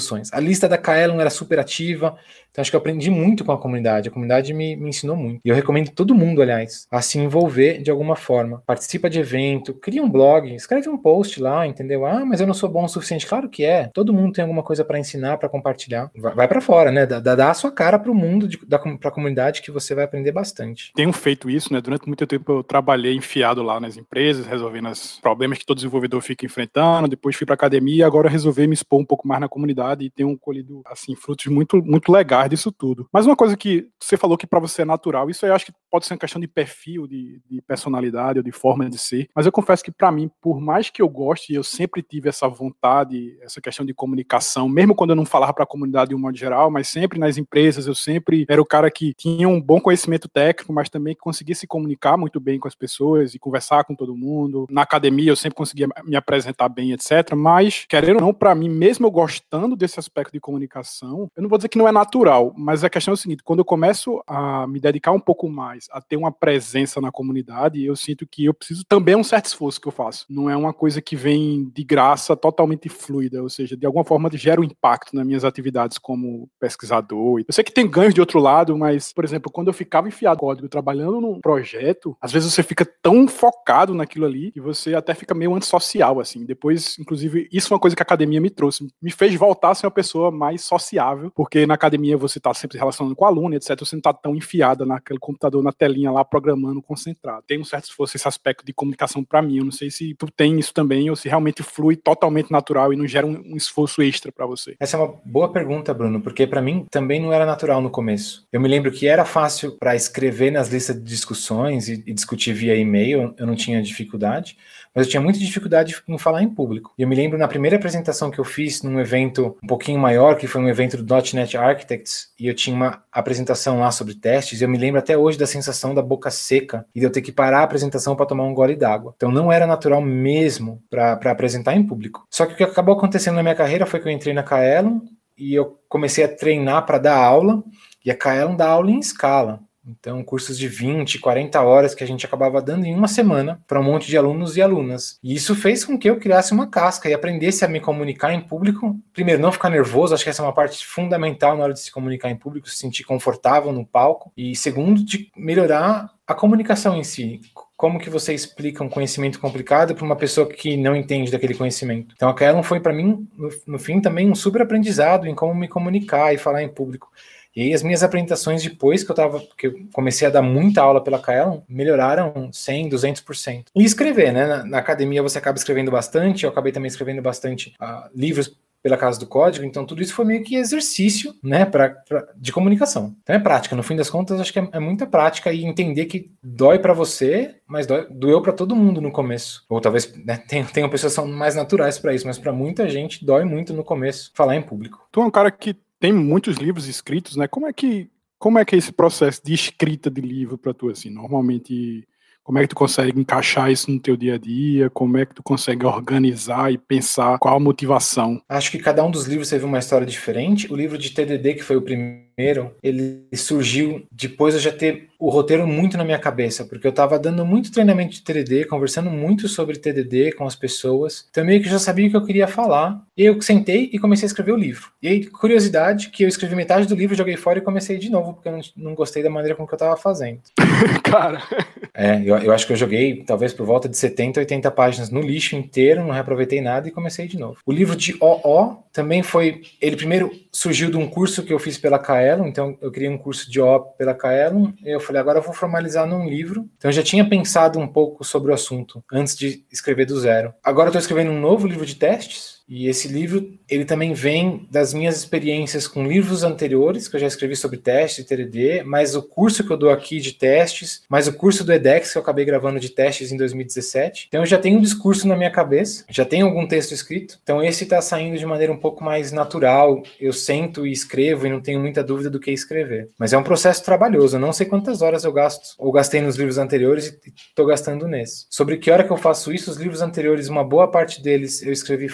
soluções. A lista da Kaelon era super ativa, então acho que eu aprendi muito com a comunidade. A comunidade me, me ensinou muito. E eu recomendo todo mundo, aliás, a se envolver de alguma forma. Participa de evento, cria um blog, escreve um post lá, entendeu? Ah, mas eu não sou bom o suficiente. Claro que é. Todo mundo tem alguma coisa para ensinar, para compartilhar. Vai, vai para fora, né? Dá, dá a sua cara para o mundo, para a comunidade, que você vai aprender bastante.
Tenho feito isso, né? Durante muito tempo eu trabalhei enfiado lá nas empresas, resolvendo os problemas que todo desenvolvedor fica enfrentando. Depois fui para academia e agora resolvi me expor um pouco mais na comunidade e tenho colhido, assim, frutos muito, muito legais disso tudo. Mas uma coisa que você falou que para você é natural, isso eu acho que pode ser uma questão de perfil, de, de personalidade ou de forma de ser, mas eu confesso que para mim, por mais que eu goste, eu sempre tive essa vontade, essa questão de comunicação, mesmo quando eu não falava para a comunidade de um modo geral, mas sempre nas empresas, eu sempre era o cara que tinha um bom conhecimento técnico, mas também que conseguia se comunicar muito bem com as pessoas e conversar com todo mundo. Na academia eu sempre conseguia me apresentar bem, etcétera. Mas, querendo ou não, para mim, mesmo eu gostando desse aspecto de comunicação, eu não vou dizer que não é natural, mas a questão é o seguinte, quando eu começo a me dedicar um pouco mais, a ter uma presença na comunidade, eu sinto que eu preciso também é um certo esforço que eu faço. Não é uma coisa que vem de graça totalmente fluida, ou seja, de alguma forma gera um impacto nas minhas atividades como pesquisador. Eu sei que tem ganhos de outro lado, mas, por exemplo, quando eu ficava enfiado no código trabalhando num projeto, às vezes você fica tão focado naquilo ali que você até fica meio antissocial, assim. Depois, inclusive, isso é uma coisa que a academia me trouxe. Me fez voltar a ser uma pessoa mais sociável, porque na academia você tá sempre se relacionando com o aluno, etcétera. Você não tá tão enfiada naquele computador, na telinha lá, programando, concentrado. Tem um certo esforço esse aspecto de comunicação pra mim. Eu não sei se tu tem isso também, ou se realmente flui totalmente natural e não gera um, um esforço extra pra você.
Essa é uma boa pergunta, Bruno, porque pra mim também não era natural no começo. Eu me lembro que era fácil pra escrever nas listas de discussões e, e discutir via e-mail, eu não tinha dificuldade, mas eu tinha muita dificuldade em falar em público. E eu me lembro na primeira apresentação que eu fiz num evento um pouquinho maior, que foi um evento do .ponto net Architects, e eu tinha uma apresentação lá sobre testes, e eu me lembro até hoje da sensação da boca seca e de eu ter que parar a apresentação para tomar um gole d'água. Então não era natural mesmo para apresentar em público. Só que o que acabou acontecendo na minha carreira foi que eu entrei na Kaelon e eu comecei a treinar para dar aula, e a Kaelon dá aula em escala. Então, cursos de vinte, quarenta horas que a gente acabava dando em uma semana para um monte de alunos e alunas. E isso fez com que eu criasse uma casca e aprendesse a me comunicar em público. Primeiro, não ficar nervoso, acho que essa é uma parte fundamental na hora de se comunicar em público, se sentir confortável no palco. E segundo, de melhorar a comunicação em si. Como que você explica um conhecimento complicado para uma pessoa que não entende daquele conhecimento? Então, a Kaelon foi para mim, no, no fim, também um super aprendizado em como me comunicar e falar em público. E aí as minhas apresentações depois que eu tava, que eu comecei a dar muita aula pela Kaelon, melhoraram cem, duzentos por cento. E escrever, né? Na, na academia você acaba escrevendo bastante, eu acabei também escrevendo bastante uh, livros pela Casa do Código, então tudo isso foi meio que exercício, né, pra, pra, de comunicação. Então é prática, no fim das contas, acho que é, é muita prática e entender que dói pra você, mas dói, doeu pra todo mundo no começo. Ou talvez, né, tenham, tenham pessoas que são mais naturais pra isso, mas pra muita gente dói muito no começo falar em público.
Tu é um cara que tem muitos livros escritos, né? Como é que, como é que é esse processo de escrita de livro para tu, assim? Normalmente, como é que tu consegue encaixar isso no teu dia a dia? Como é que tu consegue organizar e pensar qual a motivação?
Acho que cada um dos livros teve uma história diferente. O livro de T D D, que foi o primeiro, ele surgiu depois eu já ter o roteiro muito na minha cabeça, porque eu estava dando muito treinamento de T D D, conversando muito sobre T D D com as pessoas, então meio que já sabia o que eu queria falar, e eu sentei e comecei a escrever o livro. E aí, curiosidade, que eu escrevi metade do livro, joguei fora e comecei de novo, porque eu não, não gostei da maneira com que eu estava fazendo.
Cara...
É, eu, eu acho que eu joguei talvez por volta de setenta, oitenta páginas no lixo inteiro, não reaproveitei nada e comecei de novo. O livro de O O também foi, ele primeiro surgiu de um curso que eu fiz pela Kaelon, então eu criei um curso de O O pela Kaelon, e eu falei, agora eu vou formalizar num livro. Então eu já tinha pensado um pouco sobre o assunto antes de escrever do zero. Agora eu estou escrevendo um novo livro de testes, e esse livro, ele também vem das minhas experiências com livros anteriores, que eu já escrevi sobre testes e T D D, mais o curso que eu dou aqui de testes, mais o curso do edX que eu acabei gravando de testes em dois mil e dezessete. Então eu já tenho um discurso na minha cabeça, já tenho algum texto escrito, então esse está saindo de maneira um pouco mais natural, eu sento e escrevo e não tenho muita dúvida do que escrever. Mas é um processo trabalhoso, eu não sei quantas horas eu gasto, ou gastei nos livros anteriores e estou gastando nesse. Sobre que hora que eu faço isso, os livros anteriores, uma boa parte deles eu escrevi em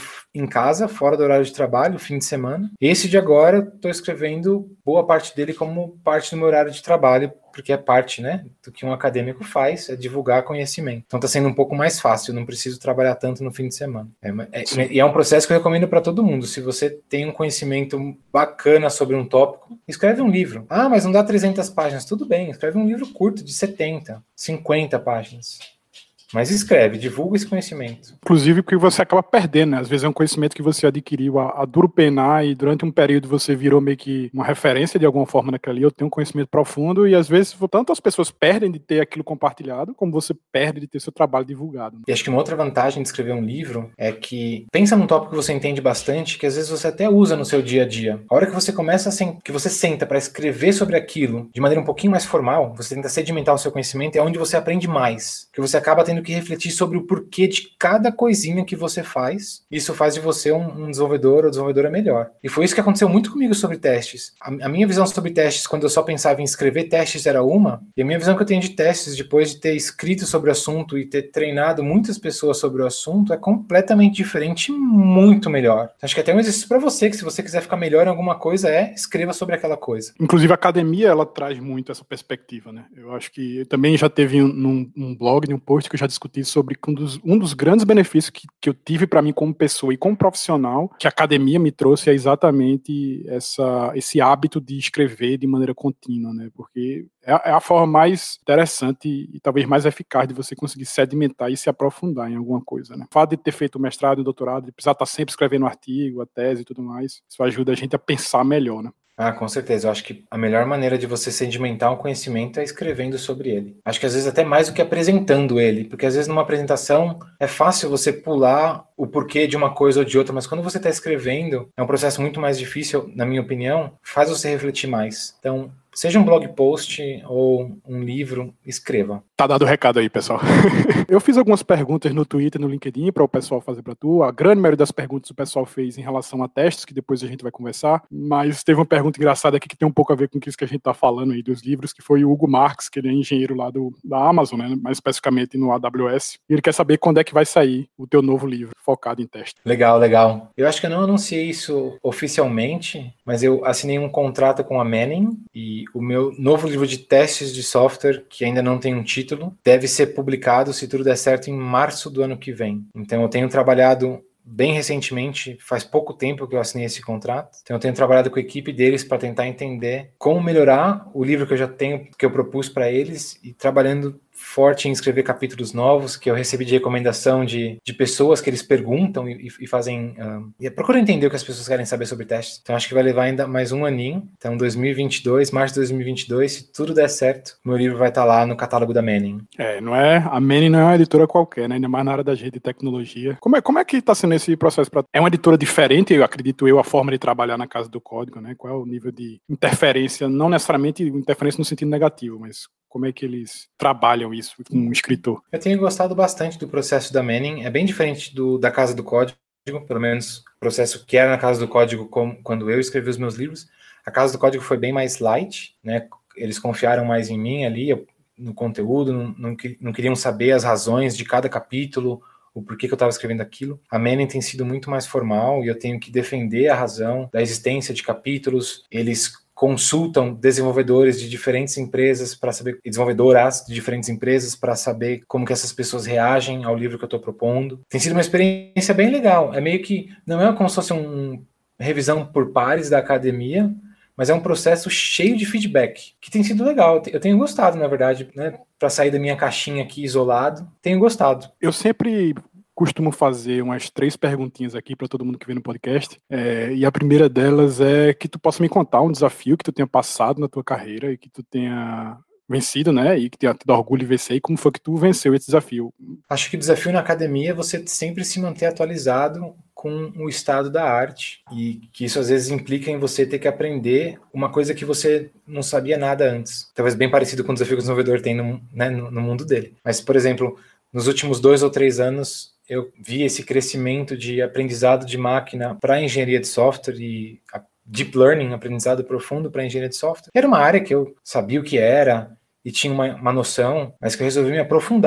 em casa, fora do horário de trabalho, fim de semana. Esse de agora, estou escrevendo boa parte dele como parte do meu horário de trabalho, porque é parte, né, do que um acadêmico faz, é divulgar conhecimento. Então está sendo um pouco mais fácil, não preciso trabalhar tanto no fim de semana. É, é, e é um processo que eu recomendo para todo mundo. Se você tem um conhecimento bacana sobre um tópico, escreve um livro. Ah, mas não dá trezentas páginas. Tudo bem, escreve um livro curto de setenta, cinquenta páginas. Mas escreve, divulga esse conhecimento.
Inclusive porque você acaba perdendo, né? Às vezes é um conhecimento que você adquiriu a, a duro penar e durante um período você virou meio que uma referência de alguma forma naquilo ali. Eu tenho um conhecimento profundo e às vezes tanto as pessoas perdem de ter aquilo compartilhado, como você perde de ter seu trabalho divulgado.
E acho que uma outra vantagem de escrever um livro é que pensa num tópico que você entende bastante, que às vezes você até usa no seu dia a dia. A hora que você começa a sen- que você senta para escrever sobre aquilo de maneira um pouquinho mais formal, você tenta sedimentar o seu conhecimento, é onde você aprende mais. Que você acaba tendo que refletir sobre o porquê de cada coisinha que você faz. Isso faz de você um, um desenvolvedor ou desenvolvedora melhor. E foi isso que aconteceu muito comigo sobre testes. A, a minha visão sobre testes, quando eu só pensava em escrever testes, era uma. E a minha visão que eu tenho de testes, depois de ter escrito sobre o assunto e ter treinado muitas pessoas sobre o assunto, é completamente diferente e muito melhor. Acho que até um exercício para você, que se você quiser ficar melhor em alguma coisa, é escreva sobre aquela coisa.
Inclusive a academia, ela traz muito essa perspectiva, né? Eu acho que eu também já teve um, um blog, um post que eu já discuti sobre um dos, um dos grandes benefícios que, que eu tive para mim como pessoa e como profissional, que a academia me trouxe, é exatamente essa, esse hábito de escrever de maneira contínua, né? Porque é a, é a forma mais interessante e, e talvez mais eficaz de você conseguir sedimentar e se aprofundar em alguma coisa, né? O fato de ter feito o mestrado e o doutorado, de precisar estar sempre escrevendo um artigo, a tese e tudo mais, isso ajuda a gente a pensar melhor, né?
Ah, com certeza. Eu acho que a melhor maneira de você sedimentar um conhecimento é escrevendo sobre ele. Acho que às vezes até mais do que apresentando ele, porque às vezes numa apresentação é fácil você pular o porquê de uma coisa ou de outra, mas quando você está escrevendo, é um processo muito mais difícil, na minha opinião, faz você refletir mais. Então, seja um blog post ou um livro, escreva.
Tá dado o recado aí, pessoal. Eu fiz algumas perguntas no Twitter e no LinkedIn para o pessoal fazer para tu. A grande maioria das perguntas o pessoal fez em relação a testes, que depois a gente vai conversar. Mas teve uma pergunta engraçada aqui que tem um pouco a ver com isso que a gente tá falando aí dos livros, que foi o Hugo Marques, que ele é engenheiro lá do, da Amazon, né? Mais especificamente no A W S. E ele quer saber quando é que vai sair o teu novo livro focado em teste.
Legal, legal. Eu acho que eu não anunciei isso oficialmente, mas eu assinei um contrato com a Manning e o meu novo livro de testes de software, que ainda não tem um título, deve ser publicado, se tudo der certo, em março do ano que vem. Então eu tenho trabalhado bem recentemente, faz pouco tempo que eu assinei esse contrato, então eu tenho trabalhado com a equipe deles para tentar entender como melhorar o livro que eu já tenho, que eu propus para eles, e trabalhando forte em escrever capítulos novos, que eu recebi de recomendação de, de pessoas que eles perguntam e, e fazem... Uh, e procuram entender o que as pessoas querem saber sobre testes. Então acho que vai levar ainda mais um aninho. Então dois mil e vinte e dois, março de dois mil e vinte e dois, se tudo der certo, meu livro vai estar lá no catálogo da Manning.
É, não é, a Manning não é uma editora qualquer, né? Ainda mais na área da gente de tecnologia. Como é, como é que está sendo esse processo? Pra... É uma editora diferente, eu acredito eu, a forma de trabalhar na Casa do Código, né? Qual é o nível de interferência, não necessariamente interferência no sentido negativo, mas como é que eles trabalham isso com um escritor?
Eu tenho gostado bastante do processo da Manning. É bem diferente do da Casa do Código, pelo menos o processo que era na Casa do Código como, quando eu escrevi os meus livros. A Casa do Código foi bem mais light, né? Eles confiaram mais em mim ali, eu, no conteúdo, não, não, não queriam saber as razões de cada capítulo, o porquê que eu estava escrevendo aquilo. A Manning tem sido muito mais formal e eu tenho que defender a razão da existência de capítulos. Eles consultam desenvolvedores de diferentes empresas para saber, desenvolvedoras de diferentes empresas para saber como que essas pessoas reagem ao livro que eu estou propondo. Tem sido uma experiência bem legal. É meio que, não é como se fosse uma revisão por pares da academia, mas é um processo cheio de feedback, que tem sido legal. Eu tenho gostado, na verdade, né, para sair da minha caixinha aqui isolado, tenho gostado.
Eu sempre costumo fazer umas três perguntinhas aqui para todo mundo que vem no podcast, é, e a primeira delas é que tu possa me contar um desafio que tu tenha passado na tua carreira e que tu tenha vencido, né, e que tenha tido orgulho de vencer, e como foi que tu venceu esse desafio?
Acho que o desafio na academia é você sempre se manter atualizado com o estado da arte, e que isso às vezes implica em você ter que aprender uma coisa que você não sabia nada antes. Talvez bem parecido com o desafio que o desenvolvedor tem no, né, no, no mundo dele. Mas, por exemplo, nos últimos dois ou três anos, eu vi esse crescimento de aprendizado de máquina para engenharia de software e a deep learning, aprendizado profundo para engenharia de software. Era uma área que eu sabia o que era e tinha uma, uma noção, mas que eu resolvi me aprofundar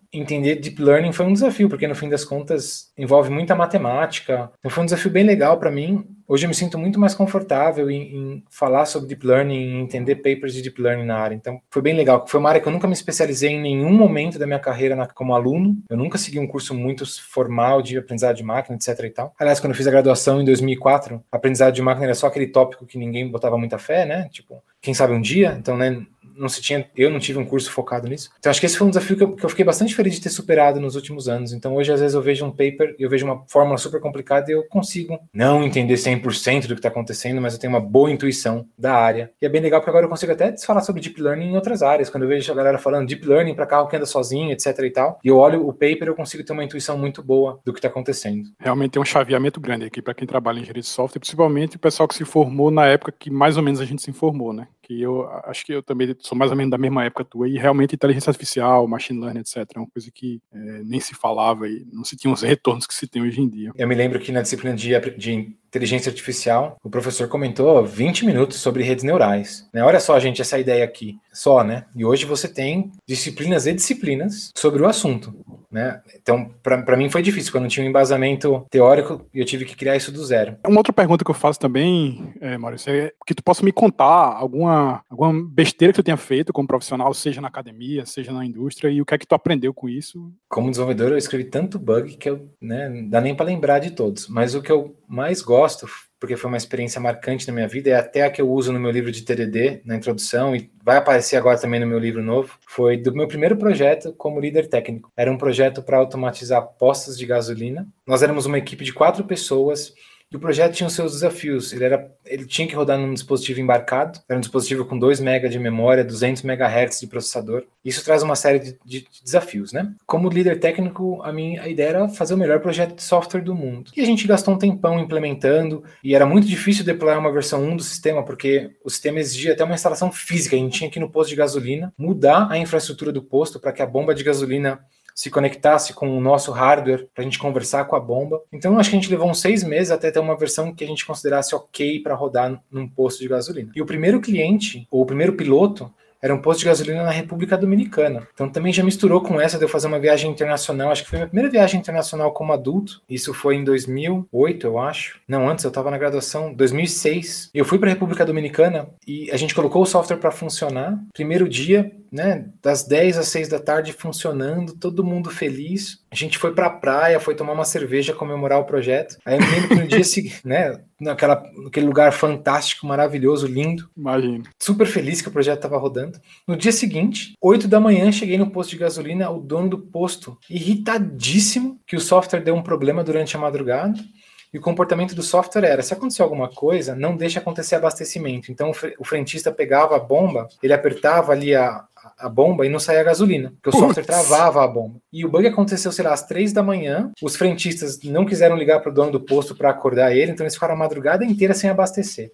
entender Deep Learning foi um desafio, porque no fim das contas envolve muita matemática. Então foi um desafio bem legal para mim. Hoje eu me sinto muito mais confortável em, em falar sobre Deep Learning, em entender papers de Deep Learning na área. Então foi bem legal. Foi uma área que eu nunca me especializei em nenhum momento da minha carreira na, como aluno. Eu nunca segui um curso muito formal de aprendizado de máquina, etc e tal. Aliás, quando eu fiz a graduação em dois mil e quatro, aprendizado de máquina era só aquele tópico que ninguém botava muita fé, né? Tipo, quem sabe um dia? Então, né? Não se tinha, eu não tive um curso focado nisso. Então acho que esse foi um desafio que eu, que eu fiquei bastante feliz de ter superado nos últimos anos. Então hoje às vezes eu vejo um paper, eu vejo uma fórmula super complicada e eu consigo não entender cem por cento do que está acontecendo, mas eu tenho uma boa intuição da área. E é bem legal porque agora eu consigo até falar sobre Deep Learning em outras áreas. Quando eu vejo a galera falando Deep Learning para carro que anda sozinho, etc e tal, e eu olho o paper, eu consigo ter uma intuição muito boa do que está acontecendo.
Realmente tem um chaveamento grande aqui para quem trabalha em engenharia de software, principalmente o pessoal que se formou na época que mais ou menos a gente se informou, né? Que eu acho que eu também sou mais ou menos da mesma época tua, e realmente inteligência artificial, machine learning, etcétera, é uma coisa que é, nem se falava e não se tinha os retornos que se tem hoje em dia.
Eu me lembro que na disciplina de, de inteligência artificial, o professor comentou vinte minutos sobre redes neurais. Né? Olha só, gente, essa ideia aqui. Só, né? E hoje você tem disciplinas e disciplinas sobre o assunto. Né? Então, para mim foi difícil, porque eu não tinha um embasamento teórico e eu tive que criar isso do zero.
Uma outra pergunta que eu faço também, é, Maurício, é que tu possa me contar alguma, alguma besteira que tu tenha feito como profissional, seja na academia, seja na indústria, e o que é que tu aprendeu com isso?
Como desenvolvedor, eu escrevi tanto bug que eu, né, não dá nem para lembrar de todos, mas o que eu mais gosto, porque foi uma experiência marcante na minha vida, é até a que eu uso no meu livro de T D D, na introdução, e vai aparecer agora também no meu livro novo, foi do meu primeiro projeto como líder técnico. Era um projeto para automatizar postos de gasolina. Nós éramos uma equipe de quatro pessoas, e o projeto tinha os seus desafios. Ele, era, ele tinha que rodar num dispositivo embarcado, era um dispositivo com dois megabytes de memória, duzentos megahertz de processador. Isso traz uma série de, de, de desafios, né? Como líder técnico, a minha a ideia era fazer o melhor projeto de software do mundo. E a gente gastou um tempão implementando, e era muito difícil deployar uma versão um do sistema, porque o sistema exigia até uma instalação física. A gente tinha que ir no posto de gasolina, mudar a infraestrutura do posto para que a bomba de gasolina se conectasse com o nosso hardware para a gente conversar com a bomba. Então, acho que a gente levou uns seis meses até ter uma versão que a gente considerasse ok para rodar num posto de gasolina. E o primeiro cliente, ou o primeiro piloto, era um posto de gasolina na República Dominicana. Então também já misturou com essa de eu fazer uma viagem internacional. Acho que foi a minha primeira viagem internacional como adulto. Isso foi em dois mil e oito, eu acho. Não, antes eu estava na graduação, dois mil e seis. Eu fui para a República Dominicana e a gente colocou o software para funcionar. Primeiro dia, né, das dez às seis da tarde funcionando, todo mundo feliz. A gente foi pra praia, foi tomar uma cerveja, comemorar o projeto. Aí eu me lembro que no dia seguinte, né, naquela, naquele lugar fantástico, maravilhoso, lindo.
Imagino.
Super feliz que o projeto estava rodando. No dia seguinte, oito da manhã, cheguei no posto de gasolina, o dono do posto, irritadíssimo, que o software deu um problema durante a madrugada. E o comportamento do software era, se acontecer alguma coisa, não deixa acontecer abastecimento. Então o frentista pegava a bomba, ele apertava ali a, a bomba e não saía a gasolina, porque o software travava a bomba. E o bug aconteceu, sei lá, às três da manhã, os frentistas não quiseram ligar para o dono do posto para acordar ele, então eles ficaram a madrugada inteira sem abastecer.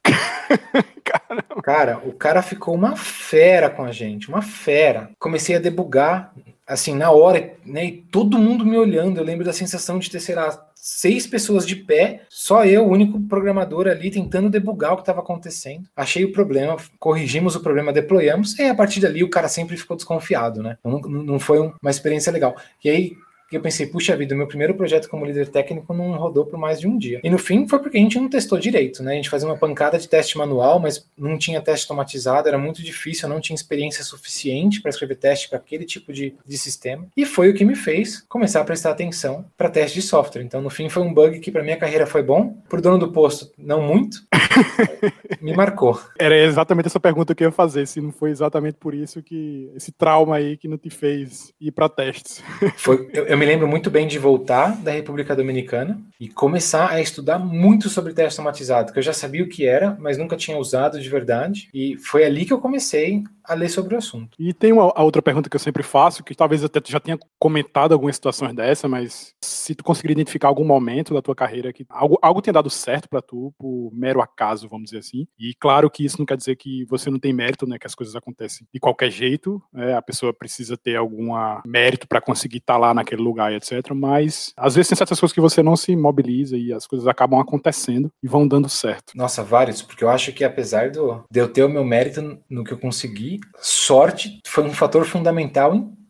Caramba.
Cara, o cara ficou uma fera com a gente, uma fera. Comecei a debugar, assim, na hora, né, e todo mundo me olhando. Eu lembro da sensação de ter, sei lá, seis pessoas de pé, só eu, o único programador ali, tentando debugar o que estava acontecendo. Achei o problema, corrigimos o problema, deployamos, e a partir dali o cara sempre ficou desconfiado, né? Não, não foi uma experiência legal. E aí eu pensei, puxa vida, o meu primeiro projeto como líder técnico não rodou por mais de um dia. E no fim foi porque a gente não testou direito, né? A gente fazia uma pancada de teste manual, mas não tinha teste automatizado, era muito difícil, eu não tinha experiência suficiente para escrever teste para aquele tipo de, de sistema. E foi o que me fez começar a prestar atenção para teste de software. Então no fim foi um bug que para minha carreira foi bom, para o dono do posto não muito, me marcou.
Era exatamente essa pergunta que eu ia fazer, se não foi exatamente por isso que, esse trauma aí que não te fez ir para testes.
Foi, eu, eu me lembro muito bem de voltar da República Dominicana e começar a estudar muito sobre teste automatizado, que eu já sabia o que era, mas nunca tinha usado de verdade, e foi ali que eu comecei a ler sobre o assunto.
E tem uma a outra pergunta que eu sempre faço, que talvez até tu já tenha comentado algumas situações dessa, mas se tu conseguir identificar algum momento da tua carreira que algo, algo tenha dado certo para tu, por mero acaso, vamos dizer assim, e claro que isso não quer dizer que você não tem mérito, né, que as coisas acontecem de qualquer jeito, né, a pessoa precisa ter algum mérito para conseguir estar lá naquele lugar e etcétera, mas às vezes tem certas coisas que você não se mobiliza e as coisas acabam acontecendo e vão dando certo.
Nossa, vários, porque eu acho que apesar do, de eu ter o meu mérito no que eu consegui, sorte foi um fator fundamental em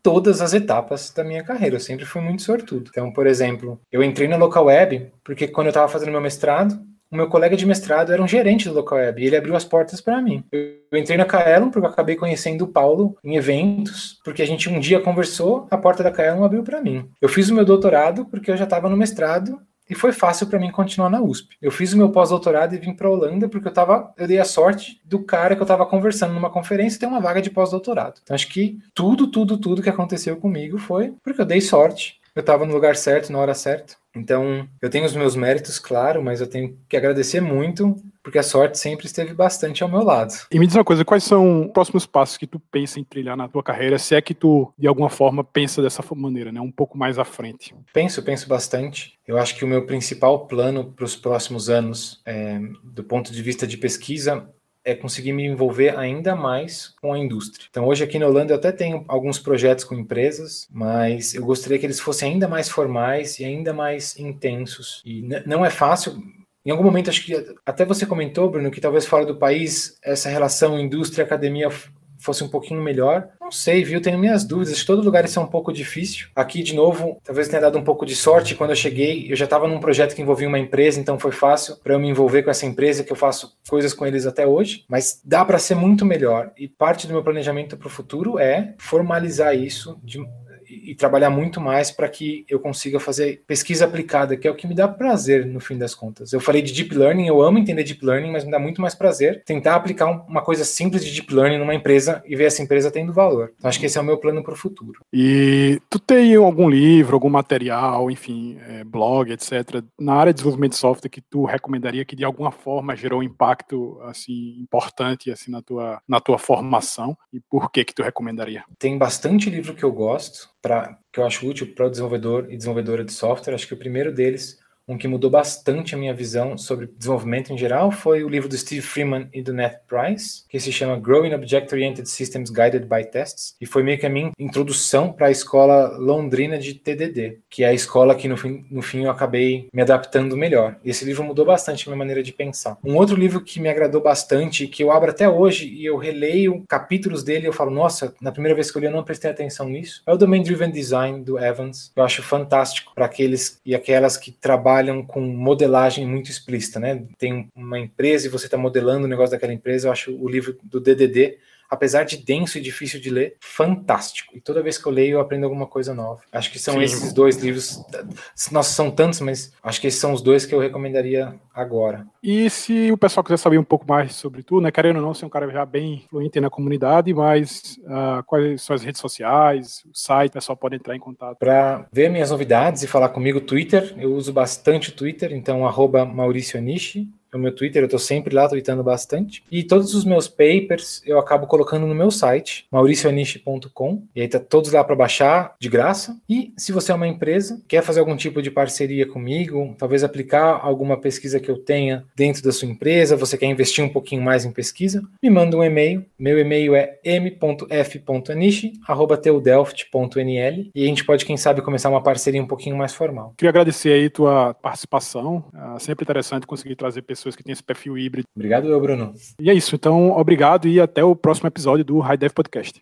todas as etapas da minha carreira. Eu sempre fui muito sortudo. Então, por exemplo, eu entrei na Local Web porque quando eu estava fazendo meu mestrado, o meu colega de mestrado era um gerente do Local Web e ele abriu as portas para mim. Eu entrei na Kaelon porque eu acabei conhecendo o Paulo em eventos, porque a gente um dia conversou, a porta da Kaelon abriu para mim. Eu fiz o meu doutorado porque eu já estava no mestrado e foi fácil para mim continuar na U S P. Eu fiz o meu pós-doutorado e vim para a Holanda porque eu tava, eu dei a sorte do cara que eu estava conversando numa conferência e ter uma vaga de pós-doutorado. Então acho que tudo, tudo, tudo que aconteceu comigo foi porque eu dei sorte. Eu estava no lugar certo, na hora certa. Então, eu tenho os meus méritos, claro, mas eu tenho que agradecer muito, porque a sorte sempre esteve bastante ao meu lado.
E me diz uma coisa, quais são os próximos passos que tu pensa em trilhar na tua carreira, se é que tu, de alguma forma, pensa dessa maneira, né? Um pouco mais à frente.
Penso, penso bastante. Eu acho que o meu principal plano para os próximos anos, é, do ponto de vista de pesquisa, é conseguir me envolver ainda mais com a indústria. Então, hoje aqui na Holanda eu até tenho alguns projetos com empresas, mas eu gostaria que eles fossem ainda mais formais e ainda mais intensos. E n- não é fácil. Em algum momento, acho que até você comentou, Bruno, que talvez fora do país essa relação indústria-academia fosse um pouquinho melhor. Não sei, viu? Tenho minhas dúvidas. Acho que todo lugar isso é um pouco difícil. Aqui, de novo, talvez tenha dado um pouco de sorte. Quando eu cheguei, eu já estava num projeto que envolvia uma empresa, então foi fácil para eu me envolver com essa empresa, que eu faço coisas com eles até hoje. Mas dá para ser muito melhor. E parte do meu planejamento para o futuro é formalizar isso de e trabalhar muito mais para que eu consiga fazer pesquisa aplicada, que é o que me dá prazer no fim das contas. Eu falei de Deep Learning, eu amo entender Deep Learning, mas me dá muito mais prazer tentar aplicar uma coisa simples de Deep Learning numa empresa e ver essa empresa tendo valor. Então acho que esse é o meu plano para o futuro.
E tu tem algum livro, algum material, enfim, é, blog, etcétera, na área de desenvolvimento de software que tu recomendaria que de alguma forma gerou um impacto assim, importante assim, na, tua, na tua formação? E por que que tu recomendaria?
Tem bastante livro que eu gosto, pra, que eu acho útil para o desenvolvedor e desenvolvedora de software. Acho que o primeiro deles, um que mudou bastante a minha visão sobre desenvolvimento em geral, foi o livro do Steve Freeman e do Nat Price, que se chama Growing Object-Oriented Systems Guided by Tests, e foi meio que a minha introdução para a escola londrina de T D D, que é a escola que no fim, no fim eu acabei me adaptando melhor. E esse livro mudou bastante a minha maneira de pensar. Um outro livro que me agradou bastante, que eu abro até hoje e eu releio capítulos dele e eu falo, nossa, na primeira vez que eu li eu não prestei atenção nisso, é o Domain Driven Design do Evans. Eu acho fantástico para aqueles e aquelas que trabalham com modelagem muito explícita, né? Tem uma empresa e você está modelando o negócio daquela empresa. Eu acho o livro do D D D, apesar de denso e difícil de ler, fantástico. E toda vez que eu leio, eu aprendo alguma coisa nova. Acho que são Sim. esses dois livros. Nossa, são tantos, mas acho que esses são os dois que eu recomendaria agora.
E se o pessoal quiser saber um pouco mais sobre tu, né? Querendo ou não, ser um cara já bem influente na comunidade, mas uh, quais são as redes sociais, o site, o pessoal pode entrar em contato?
Para ver minhas novidades e falar comigo, Twitter. Eu uso bastante o Twitter, então arroba Maurício Anishi. No meu Twitter, eu estou sempre lá tweetando bastante. E todos os meus papers eu acabo colocando no meu site, mauricio anishi ponto com. E aí tá todos lá para baixar, de graça. E se você é uma empresa, quer fazer algum tipo de parceria comigo, talvez aplicar alguma pesquisa que eu tenha dentro da sua empresa, você quer investir um pouquinho mais em pesquisa, me manda um e-mail. Meu e-mail é m ponto f ponto anishi arroba teudelft ponto n l e a gente pode, quem sabe, começar uma parceria um pouquinho mais formal.
Queria agradecer aí tua participação. É sempre interessante conseguir trazer pessoas que têm esse perfil híbrido.
Obrigado, eu, Bruno.
E é isso. Então, obrigado e até o próximo episódio do High Dev Podcast.